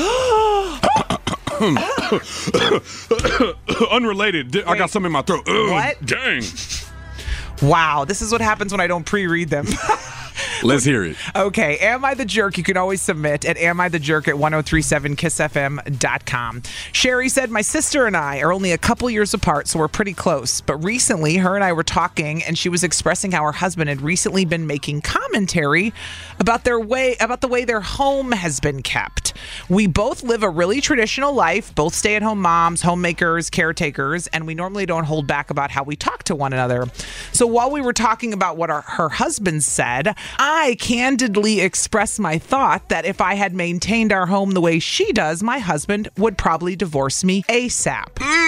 Unrelated. I got something in my throat. What? Dang. Wow, this is what happens when I don't pre-read them. Let's hear it. Okay, Am I the Jerk? You can always submit at amithejerk at 1037kissfm.com. Sherry said, my sister and I are only a couple years apart, so we're pretty close. But recently, her and I were talking, and she was expressing how her husband had recently been making commentary about the way their home has been kept. We both live a really traditional life, both stay-at-home moms, homemakers, caretakers, and we normally don't hold back about how we talk to one another. So while we were talking about what her husband said, I candidly expressed my thought that if I had maintained our home the way she does, my husband would probably divorce me ASAP.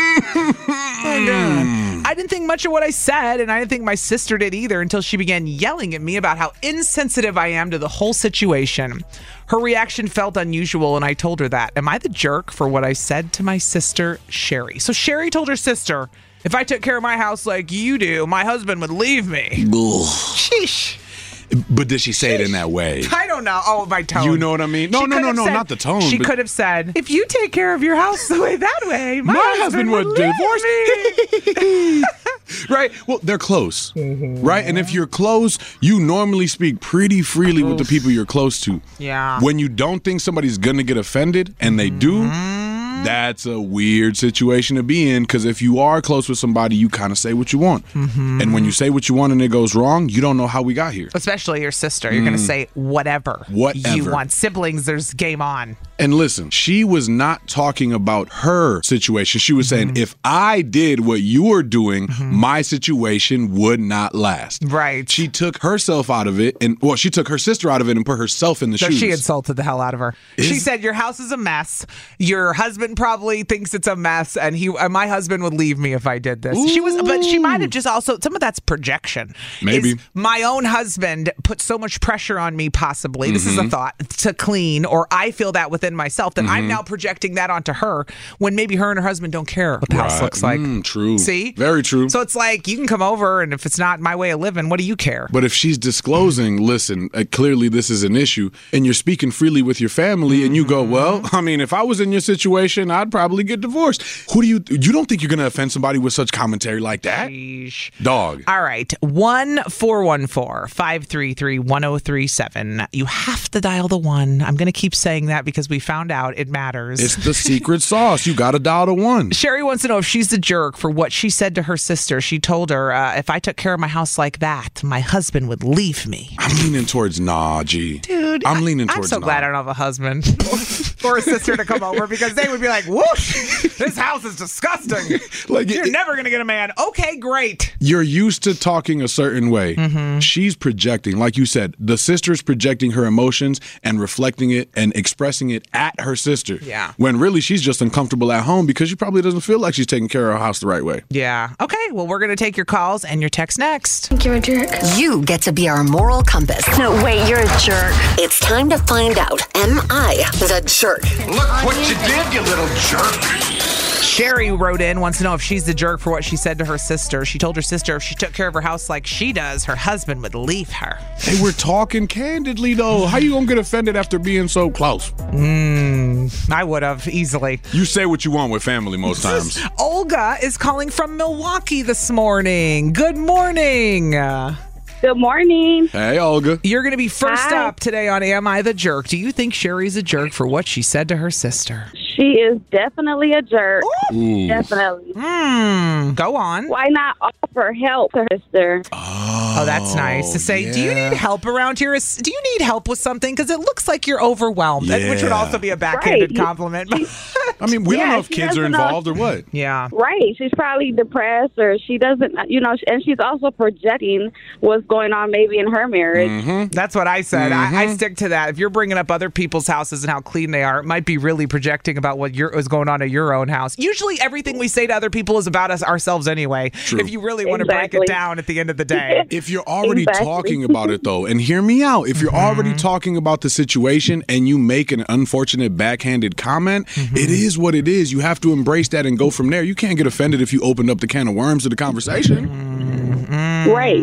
I didn't think much of what I said, and I didn't think my sister did either until she began yelling at me about how insensitive I am to the whole situation. Her reaction felt unusual, and I told her that. Am I the jerk for what I said to my sister, Sherry? So Sherry told her sister, if I took care of my house like you do, my husband would leave me. Sheesh. But did she say it in that way? I don't know. Oh, my tone. You know what I mean? No, not the tone. She could have said, if you take care of your house the way that way, my husband would divorce me. Right? Well, they're close. Right? And if you're close, you normally speak pretty freely with the people you're close to. Yeah. When you don't think somebody's going to get offended and they do, that's a weird situation to be in, because if you are close with somebody, you kind of say what you want. And when you say what you want and it goes wrong, you don't know how we got here. Especially your sister. You're going to say whatever you want. Siblings, there's game on. And listen, she was not talking about her situation. She was saying, if I did what you were doing, my situation would not last. Right. She took herself out of it, and she took her sister out of it and put herself in the shoes. She insulted the hell out of her. She said, your house is a mess. Your husband probably thinks it's a mess, and my husband would leave me if I did this. But she might have just also, some of that's projection. Maybe. My own husband put so much pressure on me, possibly, this is a thought, to clean, or I feel that within myself, that I'm now projecting that onto her when maybe her and her husband don't care what the house looks like. True. See? Very true. So it's like, you can come over, and if it's not my way of living, what do you care? But if she's disclosing, listen, clearly this is an issue, and you're speaking freely with your family, and you go, well, I mean, if I was in your situation, I'd probably get divorced. You don't think you're going to offend somebody with such commentary like that? Sheesh. Dog. All right. 1-414-533-1037. You have to dial the 1. I'm going to keep saying that because we found out it matters. It's the secret sauce. You got to dial the 1. Sherry wants to know if she's the jerk for what she said to her sister. She told her, if I took care of my house like that, my husband would leave me. I'm leaning towards nah, G. Dude, I'm leaning towards I'm so glad I don't have a husband or a sister to come over, because they would be like, whoosh, this house is disgusting. Like, you're never going to get a man. Okay, great. You're used to talking a certain way. She's projecting, like you said, the sister's projecting her emotions and reflecting it and expressing it at her sister. Yeah. When really she's just uncomfortable at home because she probably doesn't feel like she's taking care of her house the right way. Yeah. Okay, well, we're going to take your calls and your texts next. I think you're a jerk. You get to be our moral compass. No, wait, you're a jerk. It's time to find out, am I the jerk? Look what you did, you little jerk. Sherry wrote in, wants to know if she's the jerk for what she said to her sister. She told her sister if she took care of her house like she does, her husband would leave her. Hey, we're talking candidly, though. How you gonna get offended after being so close? I would have easily. You say what you want with family most times. Olga is calling from Milwaukee this morning. Good morning. Good morning. Hey, Olga. You're going to be first Hi. up today on Am I the Jerk? Do you think Sherry's a jerk for what she said to her sister? She is definitely a jerk. Ooh. Definitely. Go on. Why not offer help to her sister? Oh, that's nice to say. Do you need help around here? Do you need help with something? Because it looks like you're overwhelmed, which would also be a backhanded compliment. I mean, we don't know if she kids are doesn't know. involved or what. Yeah. Right. She's probably depressed or she doesn't, and she's also projecting what's going on maybe in her marriage. That's what I said. I stick to that. If you're bringing up other people's houses and how clean they are, it might be really projecting about what was going on at your own house. Usually everything we say to other people is about us ourselves anyway. True. If you really want to break it down at the end of the day. If you're already talking about it, though, and hear me out, if you're already talking about the situation and you make an unfortunate backhanded comment, it is what it is. You have to embrace that and go from there. You can't get offended if you opened up the can of worms of the conversation. Right.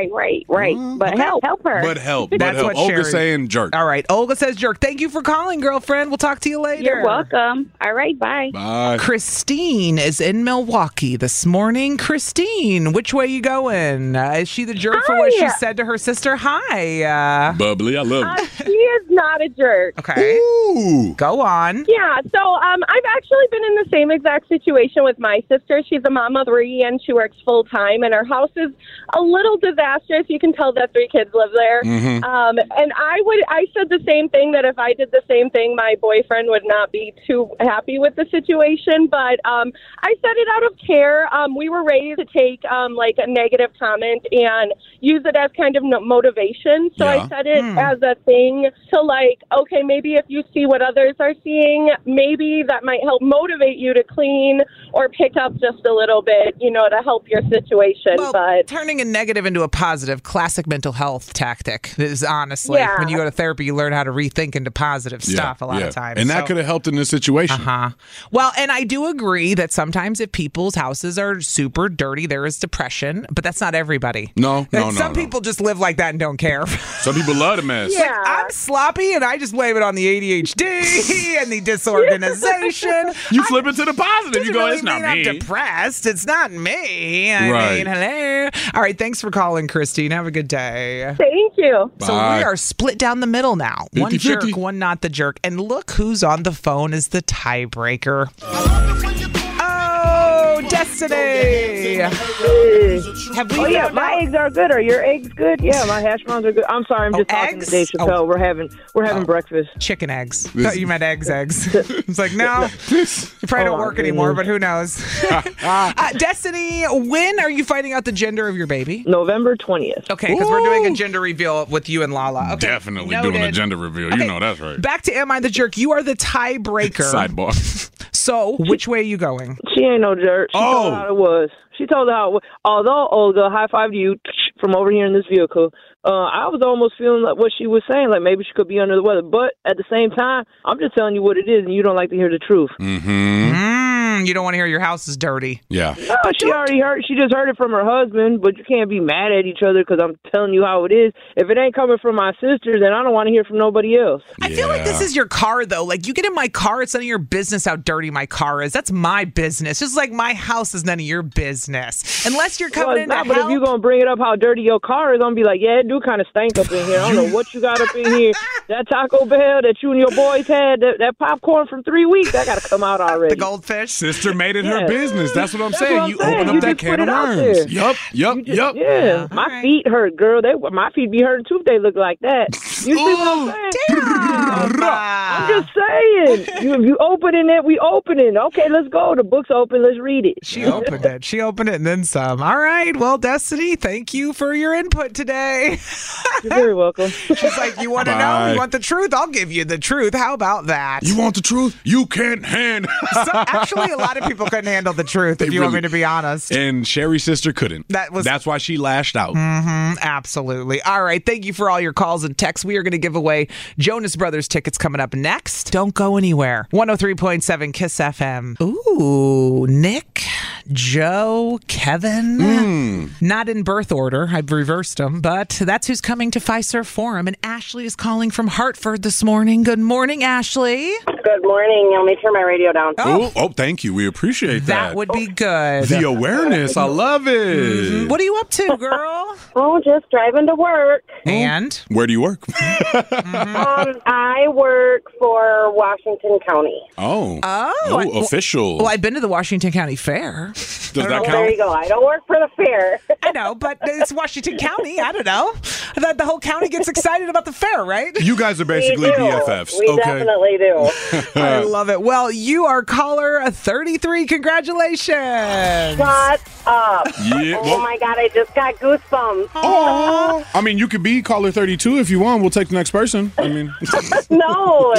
But help her. But help. That's what Olga's Sherry- saying jerk. All right. Olga says jerk. Thank you for calling, girlfriend. We'll talk to you later. You're welcome. All right. Bye. Bye. Christine is in Milwaukee this morning. Christine, which way you going? Is she the jerk for what she said to her sister? Hi. Bubbly, I love it. She is not a jerk. Okay. Ooh. Go on. Yeah, so I've actually been in the same exact situation with my sister. She's a mom of three, and she works full time, and her house is a little disastrous. You can tell that 3 kids live there. And I said the same thing, that if I did the same thing, my boyfriend would not be too happy with the situation. But I said it out of care. We were raised to take like a negative comment and use it as kind of motivation. So I said it as a thing to like, okay, maybe if you see what others are seeing, maybe that might help motivate you to clean or pick up just a little bit, to help your situation. Well, but turning a negative into a positive, classic mental health tactic is honestly, when you go to therapy, you learn how to rethink into positive stuff a lot of times. And that could have helped in this situation. Well, and I do agree that sometimes if people's houses are super dirty, there is depression, but that's not everybody. No. Some people just live like that and don't care. Some people love the mess. Like, I'm sloppy and I just blame it on the ADHD and the disorganization. You flip it to the positive. You go, really it's not me. I'm depressed. It's not me. I Right. mean, hello. All right. Thanks for calling, Christine. Have a good day. Thank you. So we are split down the middle now. 50-50. One jerk, one not the jerk. And look who's on the phone is the tiebreaker. Oh, Destiny. Have we found my out- eggs are good. Are your eggs good? Yeah, my hash browns are good. I'm sorry, I'm just talking to Dave Chappelle. We're having breakfast. Chicken eggs. Thought you meant eggs. It's like, no, you probably don't work anymore, but who knows? Destiny, when are you finding out the gender of your baby? November 20th. Okay, because we're doing a gender reveal with you and Lala. Okay, Definitely noted. doing a gender reveal. You know that's right. Back to Am I the Jerk? You are the tiebreaker. Sidebar. So, which way are you going? She ain't no jerk. She told her how it was. She told her how it was. Although, Olga, high five to you from over here in this vehicle. I was almost feeling like what she was saying, like maybe she could be under the weather. But at the same time, I'm just telling you what it is, and you don't like to hear the truth. You don't want to hear your house is dirty. Yeah. No, she already heard. She just heard it from her husband, but you can't be mad at each other because I'm telling you how it is. If it ain't coming from my sister, then I don't want to hear from nobody else. I feel like this is your car, though. Like, you get in my car, it's none of your business how dirty my car is. That's my business. Just like my house is none of your business. Unless you're coming in to But help. if you're going to bring it up how dirty your car is, I'm going to be like, yeah, it do kind of stink up in here. I don't know what you got up in here. That Taco Bell that you and your boys had, that popcorn from 3 weeks, that got to come out already. The goldfish. Sister made it her business. That's what I'm saying. what You I'm saying. open You up that just can put of it out worms. there. Yup. Yeah, my feet hurt, girl. My feet be hurting too if they look like that. You see what I'm saying? I'm just saying. You opening it, we opening. Okay, let's go. The book's open. Let's read it. She opened it. She opened it and then some. All right. Well, Destiny, thank you for your input today. You're very welcome. She's like, you want to know? Bye. You want the truth? I'll give you the truth. How about that? You want the truth? You can't handle. Actually, a lot of people couldn't handle the truth, if you want me to be honest. And Sherry's sister couldn't. That's why she lashed out. Absolutely. All right. Thank you for all your calls and texts. We are going to give away Jonas Brothers tickets coming up next. Don't go anywhere. 103.7 Kiss FM. Ooh, Nick, Joe, Kevin. Not in birth order. I've reversed them, but that's who's coming to Fiserv Forum. And Ashley is calling from Hartford this morning. Good morning, Ashley. Good morning. Let me turn my radio down. Oh, thank you. We appreciate that. That would be good. The awareness. I love it. What are you up to, girl? Oh, just driving to work. And? Where do you work? I work for Washington County. Oh, official. Well, I've been to the Washington County Fair. Does that count? There you go. I don't work for the fair. I know, but it's Washington County. I don't know. I thought the whole county gets excited about the fair, right? You guys are basically BFFs. We definitely do. I love it. Well, you are caller 33. Congratulations. Shut up. Yeah, oh, my God. I just got goosebumps. Oh, I mean, you could be caller 32 if you want. We'll take the next person. I mean, no.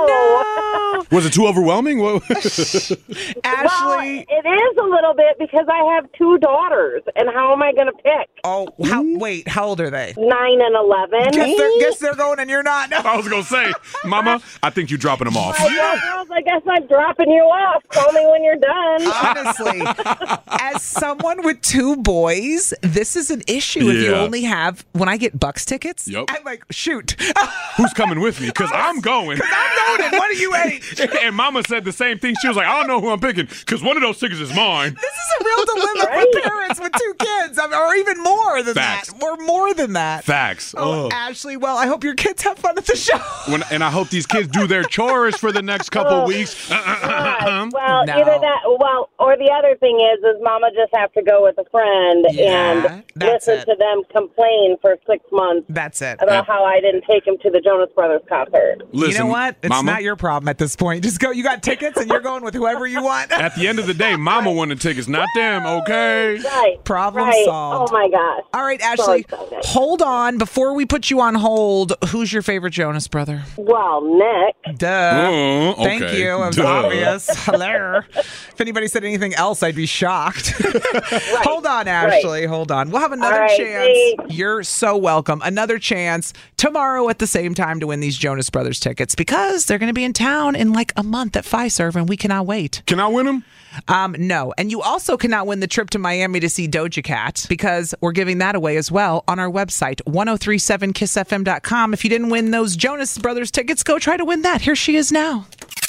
Was it too overwhelming? Ashley. Well, it is a little bit because I have 2 daughters, and how am I going to pick? Oh, wait, how old are they? 9 and 11. Guess they're going and you're not. I was going to say, Mama, I think you're dropping them off. Girls, I guess I'm dropping you off. Call me when you're done. Honestly, as someone with 2 boys, this is an issue if you only have, when I get Bucks tickets, I'm like, shoot. Who's coming with me? Because I'm going. Because I'm going, and one of you ain't. And Mama said the same thing. She was like, I don't know who I'm picking because one of those tickets is mine. This is a real dilemma for parents with 2 kids, or even more than Facts. that. Or more than that. Facts. Oh, Ashley, well, I hope your kids have fun at the show. And I hope these kids do their chores for the next couple weeks. Well, either that, or the other thing is Mama just have to go with a friend and listen to them complain for 6 months. That's it. About how I didn't take him to the Jonas Brothers concert. Listen, you know what? It's Mama, not your problem at this point. Just go. You got tickets, and you're going with whoever you want. At the end of the day, Mama wanted tickets, not them. Okay. Right. Problem solved. Oh my gosh. All right, Ashley. Hold on before we put you on hold. Who's your favorite Jonas brother? Well, Nick. Duh. Okay. Thank you. It was obvious. Hello. If anybody said anything else, I'd be shocked. Hold on, Ashley. Hold on. We'll have another chance. Thanks. You're so welcome. Another chance tomorrow at the same time to win these Jonas Brothers tickets because they're going to be in town in like a month at Fiserv, and we cannot wait. Can I win them? No. And you also cannot win the trip to Miami to see Doja Cat because we're giving that away as well on our website, 1037kissfm.com. If you didn't win those Jonas Brothers tickets, go try to win that. Here she is now.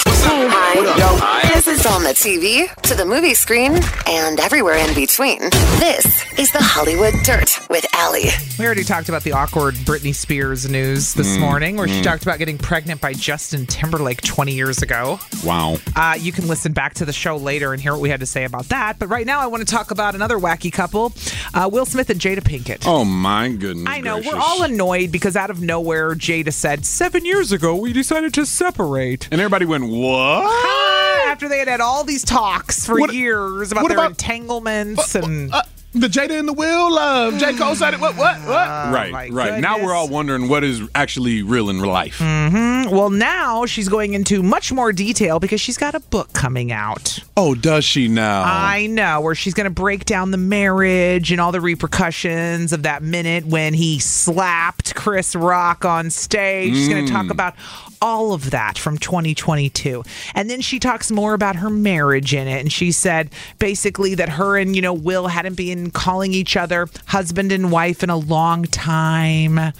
Hi. This is on the TV, to the movie screen, and everywhere in between. This is the Hollywood Dirt with Allie. We already talked about the awkward Britney Spears news this morning, where she talked about getting pregnant by Justin Timberlake 20 years ago. Wow. You can listen back to the show later and hear what we had to say about that. But right now, I want to talk about another wacky couple, Will Smith and Jada Pinkett. Oh, my goodness. I know. gracious. We're all annoyed because out of nowhere, Jada said, 7 years ago, we decided to separate. And everybody went, what? After they had all these talks for years about their entanglements and... The Jada and the Will love. J. Cole said it. What? Right. Now we're all wondering what is actually real in real life. Mm-hmm. Well, now she's going into much more detail because she's got a book coming out. Oh, does she now? I know, where she's going to break down the marriage and all the repercussions of that minute when he slapped Chris Rock on stage. She's going to talk about all of that from 2022. And then she talks more about her marriage in it. And she said basically that her and, Will hadn't been calling each other husband and wife in a long time.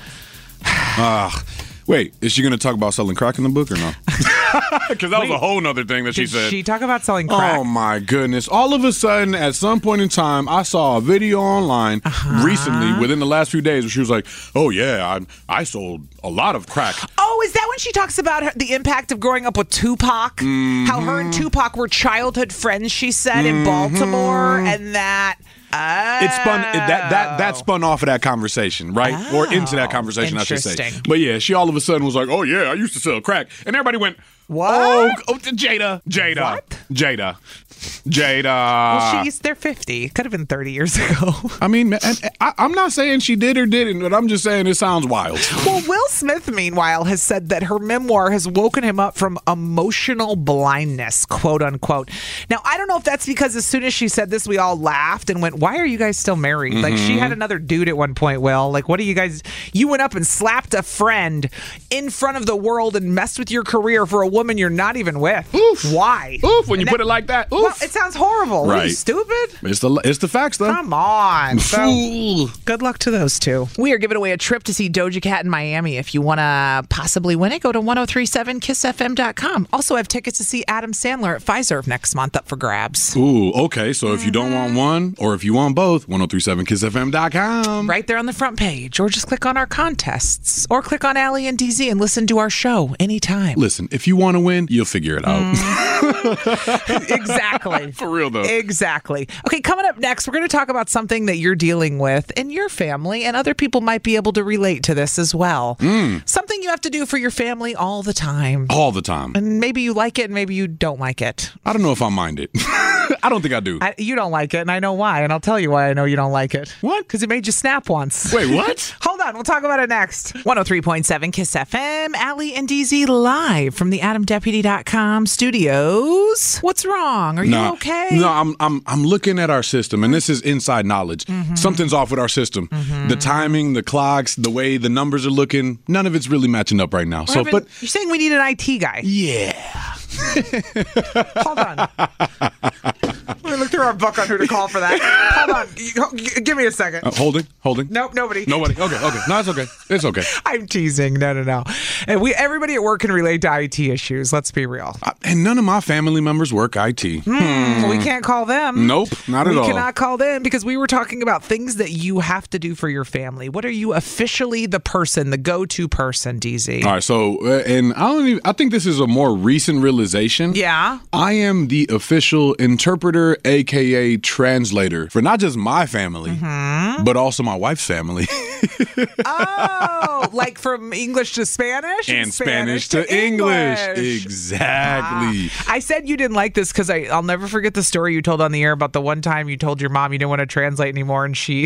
Wait, is she going to talk about selling crack in the book or not? Because that was a whole nother thing that she said. Did she talk about selling crack? Oh, my goodness. All of a sudden, at some point in time, I saw a video online recently, within the last few days, where she was like, oh, yeah, I sold a lot of crack. Oh, is that when she talks about the impact of growing up with Tupac? How her and Tupac were childhood friends, she said, in Baltimore, and that... It spun that spun off of that conversation, right? Or into that conversation, I should say. But yeah, she all of a sudden was like, "Oh yeah, I used to sell crack," and everybody went, What? Oh, Jada. What? Jada. Well, they're 50. Could have been 30 years ago. I mean, I'm not saying she did or didn't, but I'm just saying it sounds wild. Well, Will Smith, meanwhile, has said that her memoir has woken him up from emotional blindness, quote unquote. Now, I don't know if that's because as soon as she said this, we all laughed and went, why are you guys still married? Like, she had another dude at one point, Will. Like, what are you guys... You went up and slapped a friend in front of the world and messed with your career for a woman you're not even with. Oof. Why? Oof, when you put it like that. Oof. Well, it sounds horrible. Right. Are you stupid? It's the facts, though. Come on. Fool. Good luck to those two. We are giving away a trip to see Doja Cat in Miami. If you want to possibly win it, go to 1037kissfm.com. Also have tickets to see Adam Sandler at Fiserv next month up for grabs. Ooh, okay. So if you don't want one or if you want both, 1037kissfm.com. Right there on the front page. Or just click on our contests. Or click on Allie and DZ and listen to our show anytime. Listen, if you want to win, you'll figure it out. Exactly. For real, though. Exactly. Okay, coming up next, we're going to talk about something that you're dealing with in your family, and other people might be able to relate to this as well. Something you have to do for your family all the time. All the time. And maybe you like it, and maybe you don't like it. I don't know if I mind it. I don't think I do. You don't like it, and I know why, and I'll tell you why I know you don't like it. What? Because it made you snap once. Wait, what? Hold on, we'll talk about it next. 103.7 Kiss FM, Allie and DZ live from the AdamDeputy.com studios. What's wrong? Are you okay? No, I'm looking at our system, and this is inside knowledge. Something's off with our system. The timing, the clocks, the way the numbers are looking, none of it's really matching up right now. But you're saying we need an IT guy? Yeah. Hold on. Let me look through our book on who to call for that. Hold on. Give me a second. Holding. Nope, nobody. Okay. No, it's okay. It's okay. I'm teasing. No. And everybody at work can relate to IT issues. Let's be real. And none of my family members work IT. We can't call them. Nope, not at all. We cannot call them because we were talking about things that you have to do for your family. What are you officially the go-to person, DZ? All right, so, and I think this is a more recent realization. Yeah. I am the official interpreter, aka translator, for not just my family, but also my wife's family. Oh, like from English to Spanish? And Spanish to English. Exactly. I said you didn't like this because I'll never forget the story you told on the air about the one time you told your mom you didn't want to translate anymore, and she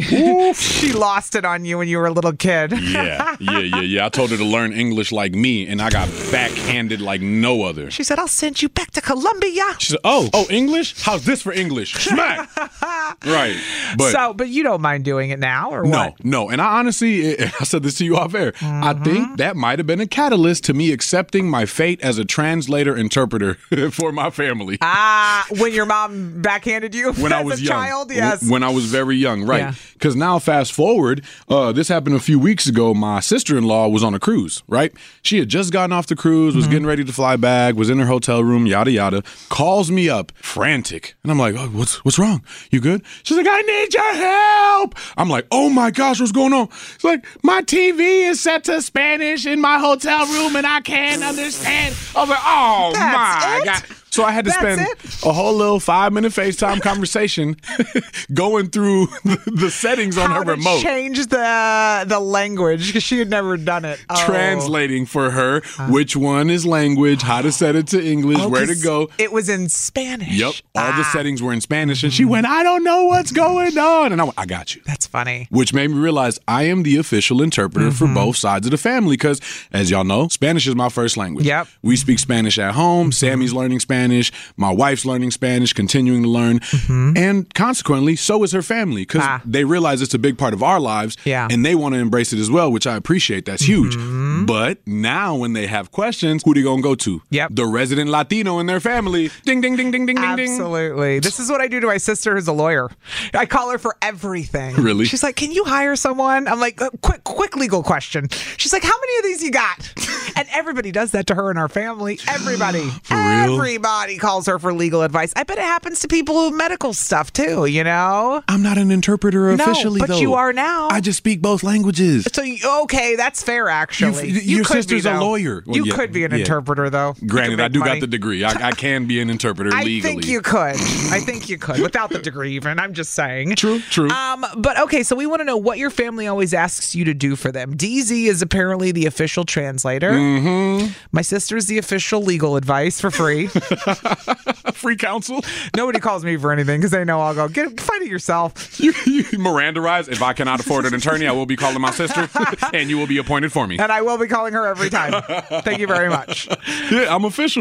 lost it on you when you were a little kid. Yeah. I told her to learn English like me, and I got backhanded like no other. She said, I'll send you back to Colombia. She said, oh, English? How's this for English? Smack! Right. But you don't mind doing it now, or what? No. And I honestly, I said this to you off air, I think that might have been a catalyst to me accepting my fate as a translator-interpreter for my family. When your mom backhanded you when I was a young. Child? Yes. When I was very young, right. Because now, fast forward, this happened a few weeks ago. My sister-in-law was on a cruise, right? She had just gotten off the cruise, was getting ready to fly back, was in her hotel room, yada, yada. Calls me up, frantic. And I'm like, oh, what's wrong? You good? She's like, I need your help. I'm like, oh my gosh, what's going on? It's like, my TV is set to Spanish in my hotel room and I can't understand. I was like, oh my God. So I had to spend a whole little 5-minute FaceTime conversation going through the settings on her remote. Change the language because she had never done it. Translating for her which one is language, how to set it to English, where to go. It was in Spanish. Yep. All the settings were in Spanish. And she went, I don't know what's going on. And I went, I got you. That's funny. Which made me realize I am the official interpreter for both sides of the family because, as y'all know, Spanish is my first language. Yep. We speak Spanish at home. Sammy's learning Spanish. My wife's learning Spanish, continuing to learn. And consequently, so is her family because they realize it's a big part of our lives and they want to embrace it as well, which I appreciate. That's huge. But now when they have questions, who they going to go to? Yep. The resident Latino in their family. Ding, ding, ding, ding, ding, ding, ding. Absolutely. This is what I do to my sister who's a lawyer. I call her for everything. Really? She's like, can you hire someone? I'm like, quick legal question. She's like, how many of these you got? And everybody does that to her in our family. Everybody. For real? Everybody calls her for legal advice. I bet it happens to people with medical stuff too, you know? I'm not an interpreter officially, but though. You are now. I just speak both languages. So, okay, that's fair, actually. Your sister's a lawyer. Well, you could be an interpreter, though. Granted, I do got the degree. I can be an interpreter legally. I think you could without the degree even. I'm just saying. True. But okay, so we want to know what your family always asks you to do for them. DZ is apparently the official translator. translator. Mm-hmm. My sister's the official legal advice for free. Free counsel. Nobody calls me for anything because they know I'll go, find it yourself. You Mirandarize, if I cannot afford an attorney, I will be calling my sister, and you will be appointed for me. And I will be calling her every time. Thank you very much. Yeah, I'm official.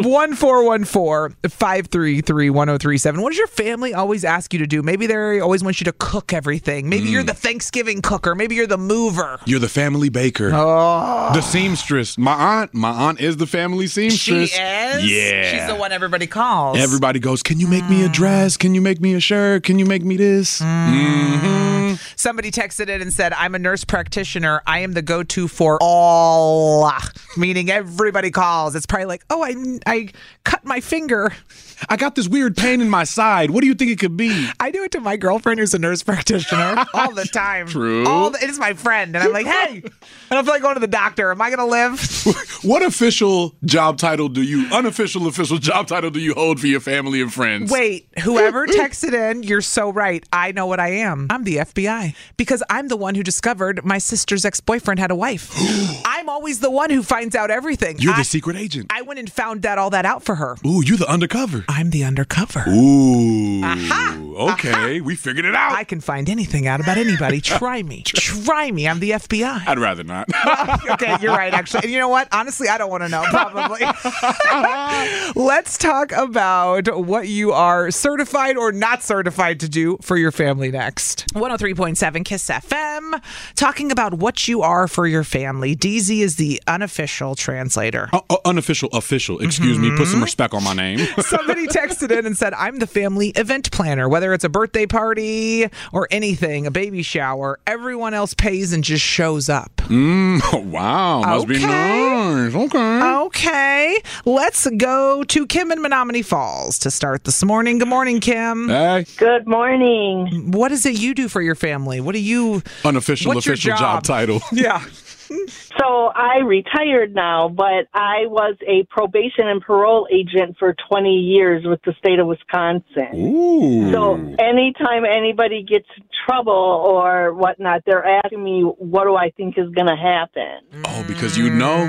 1-414-533-1037. What does your family always ask you to do? Maybe they always want you to cook everything. Maybe you're the Thanksgiving cooker. Maybe you're the mover. You're the family baker. Oh. The seamstress. My aunt is the family seamstress. She is? Yeah. She's the one everybody calls. Everybody goes, can you make me a dress? Can you make me a shirt? Can you make me this? Mm-hmm. Somebody texted in and said, I'm a nurse practitioner. I am the go-to for all, meaning everybody calls. It's probably like, oh, I cut my finger. I got this weird pain in my side. What do you think it could be? I do it to my girlfriend who's a nurse practitioner all the time. True. It is my friend. And I'm like, hey, I don't feel like going to the doctor. Am I going to live? What official job title unofficial job title do you hold for your family and friends? Wait, whoever texted in, you're so right. I know what I am. I'm the FBI because I'm the one who discovered my sister's ex-boyfriend had a wife. I'm always the one who finds out everything. You're the secret agent. I went and found all that out for her. Ooh, you're the undercover. I'm the undercover. Ooh. Aha. Okay, we figured it out. I can find anything out about anybody. Try me. Try me. I'm the FBI. I'd rather not. Okay, you're right, actually. And you know what? Honestly, I don't want to know, probably. Let's talk about what you are certified or not certified to do for your family next. 103.7 Kiss FM, talking about what you are for your family. DZ is the unofficial translator. Official. Excuse me. Put some respect on my name. Somebody texted in and said, I'm the family event planner. Whether it's a birthday party or anything, a baby shower, everyone else pays and just shows up. Wow. Must be nice. Okay. Let's go to Kim in Menominee Falls to start this morning. Good morning, Kim. Hey. Good morning. What is it you do for your family? What do you... Official job title. Yeah. So I retired now, but I was a probation and parole agent for 20 years with the state of Wisconsin. Ooh. So anytime anybody gets in trouble or whatnot, they're asking me, what do I think is going to happen? Oh, because you know.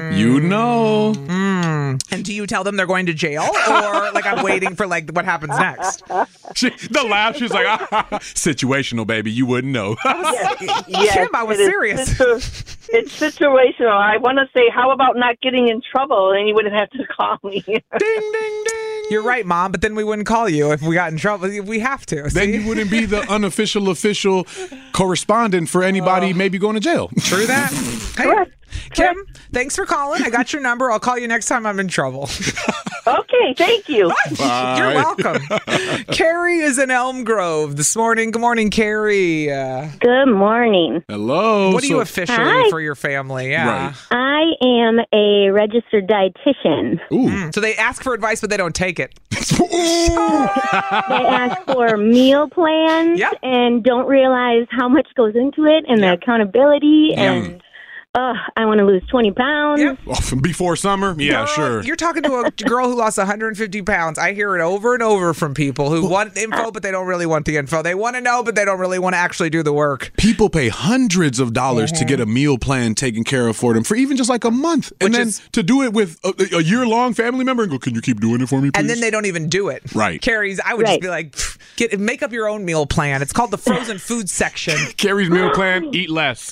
And do you tell them they're going to jail? Or like I'm waiting for like what happens next? The laugh, she's like, situational, baby. You wouldn't know. Yes, Kim, I was serious. It's situational. I want to say, how about not getting in trouble? And you wouldn't have to call me. Ding, ding, ding. You're right, Mom, but then we wouldn't call you if we got in trouble. We have to. Then you wouldn't be the unofficial official correspondent for anybody maybe going to jail. True that. Hey, Kim, thanks for calling. I got your number. I'll call you next time I'm in trouble. Okay, thank you. Bye. You're welcome. Carrie is in Elm Grove this morning. Good morning, Carrie. Good morning. Hello. What are you officially for your family? Yeah. Right. I am a registered dietitian. Ooh. So they ask for advice, but they don't take it. They ask for meal plans and don't realize how much goes into it and the accountability and... I want to lose 20 pounds. Yep. Before summer? Yeah, Girl, sure. You're talking to a girl who lost 150 pounds. I hear it over and over from people who want info, but they don't really want the info. They want to know, but they don't really want to actually do the work. People pay hundreds of dollars to get a meal plan taken care of for them for even just like a month. And then to do it with a year-long family member and go, can you keep doing it for me, please? And then they don't even do it. Right. Carrie's, I would just be like, make up your own meal plan. It's called the frozen food section. Carrie's meal plan, eat less.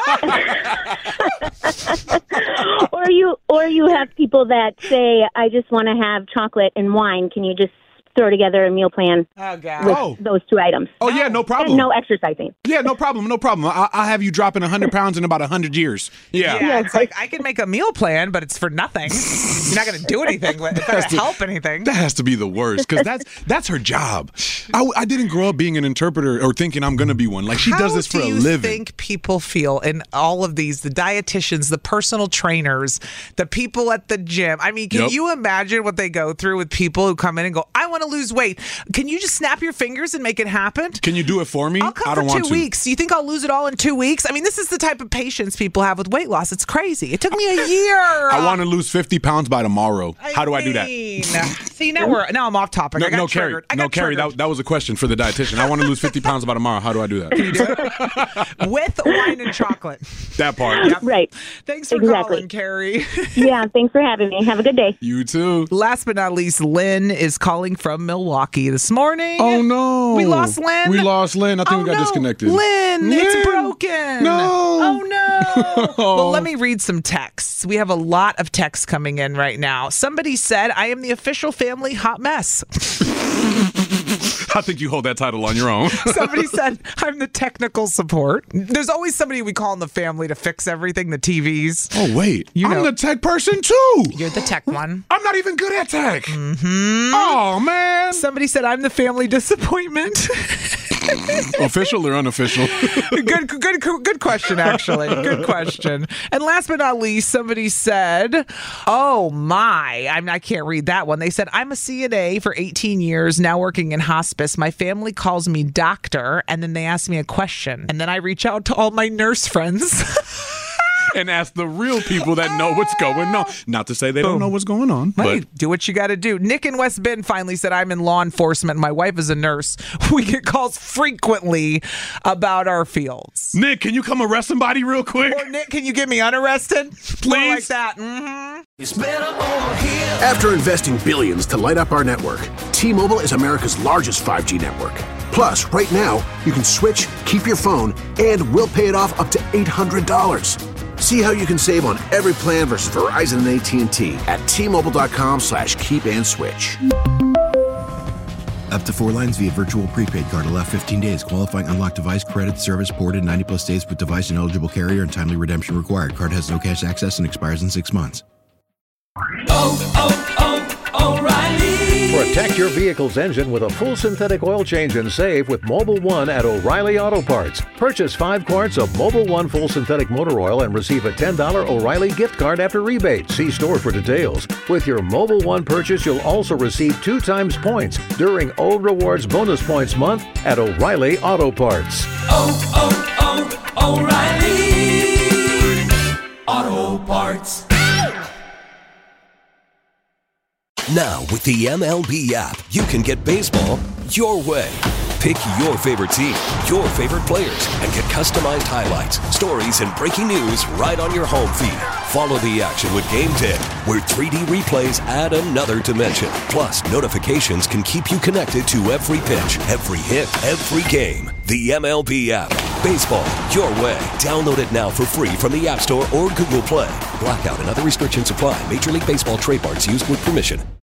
or you have people that say, I just want to have chocolate and wine. Can you just throw together a meal plan with those two items? Oh, yeah, no problem. And no exercising. Yeah, no problem. I'll have you dropping 100 pounds in about 100 years. Yeah, it's like I can make a meal plan, but it's for nothing. You're not going to do anything with it. It's not going to help anything. That has to be the worst because that's her job. I didn't grow up being an interpreter or thinking I'm going to be one. Like, she does this for a living. How do you think people feel in all of these, the dietitians, the personal trainers, the people at the gym? I mean, can you imagine what they go through with people who come in and go, I want to lose weight. Can you just snap your fingers and make it happen? Can you do it for me? I'll come I don't for want 2 to. weeks. You think I'll lose it all in 2 weeks? I mean, this is the type of patience people have with weight loss. It's crazy. It took me a year. I want to lose 50 pounds by tomorrow. How do I do that? See, now I'm off topic. I got triggered. Carrie, that was a question for the dietitian. I want to lose 50 pounds by tomorrow. How do I do that? Can you do it? With wine and chocolate. That part. Yep. Right. Thanks for calling, Carrie. Yeah, thanks for having me. Have a good day. You too. Last but not least, Lynn is calling from Milwaukee this morning. Oh, no. We lost Lynn. I think we got disconnected. Lynn, it's broken. No. Oh, no. Well, let me read some texts. We have a lot of texts coming in right now. Somebody said, I am the official family hot mess. I think you hold that title on your own. Somebody said, I'm the technical support. There's always somebody we call in the family to fix everything, the TVs. Oh, wait. I'm the tech person, too. You're the tech one. I'm not even good at tech. Mm-hmm. Oh, man. Somebody said, I'm the family disappointment. Official or unofficial? Good question, actually. Good question. And last but not least, somebody said, oh my, I can't read that one. They said, I'm a CNA for 18 years, now working in hospice. My family calls me doctor, and then they ask me a question. And then I reach out to all my nurse friends. And ask the real people that know what's going on. Not to say they don't know what's going on. Hey, But do what you got to do. Nick in West Bend finally said, I'm in law enforcement. My wife is a nurse. We get calls frequently about our fields. Nick, can you come arrest somebody real quick? Or Nick, can you get me unarrested? Please? More like that. Mm-hmm. After investing billions to light up our network, T-Mobile is America's largest 5G network. Plus, right now, you can switch, keep your phone, and we'll pay it off up to $800. See how you can save on every plan versus Verizon and AT&T at T-Mobile.com/keep-and-switch. Up to 4 lines via virtual prepaid card. Allow 15 days. Qualifying unlocked device credit service ported 90+ days with device and eligible carrier and timely redemption required. Card has no cash access and expires in 6 months. O'Reilly. Protect your vehicle's engine with a full synthetic oil change and save with Mobil 1 at O'Reilly Auto Parts. Purchase 5 quarts of Mobil 1 full synthetic motor oil and receive a $10 O'Reilly gift card after rebate. See store for details. With your Mobil 1 purchase, you'll also receive 2 times points during O Rewards Bonus Points Month at O'Reilly Auto Parts. O'Reilly Auto Parts. Now, with the MLB app, you can get baseball your way. Pick your favorite team, your favorite players, and get customized highlights, stories, and breaking news right on your home feed. Follow the action with Game Day, where 3D replays add another dimension. Plus, notifications can keep you connected to every pitch, every hit, every game. The MLB app. Baseball your way. Download it now for free from the App Store or Google Play. Blackout and other restrictions apply. Major League Baseball trademarks used with permission.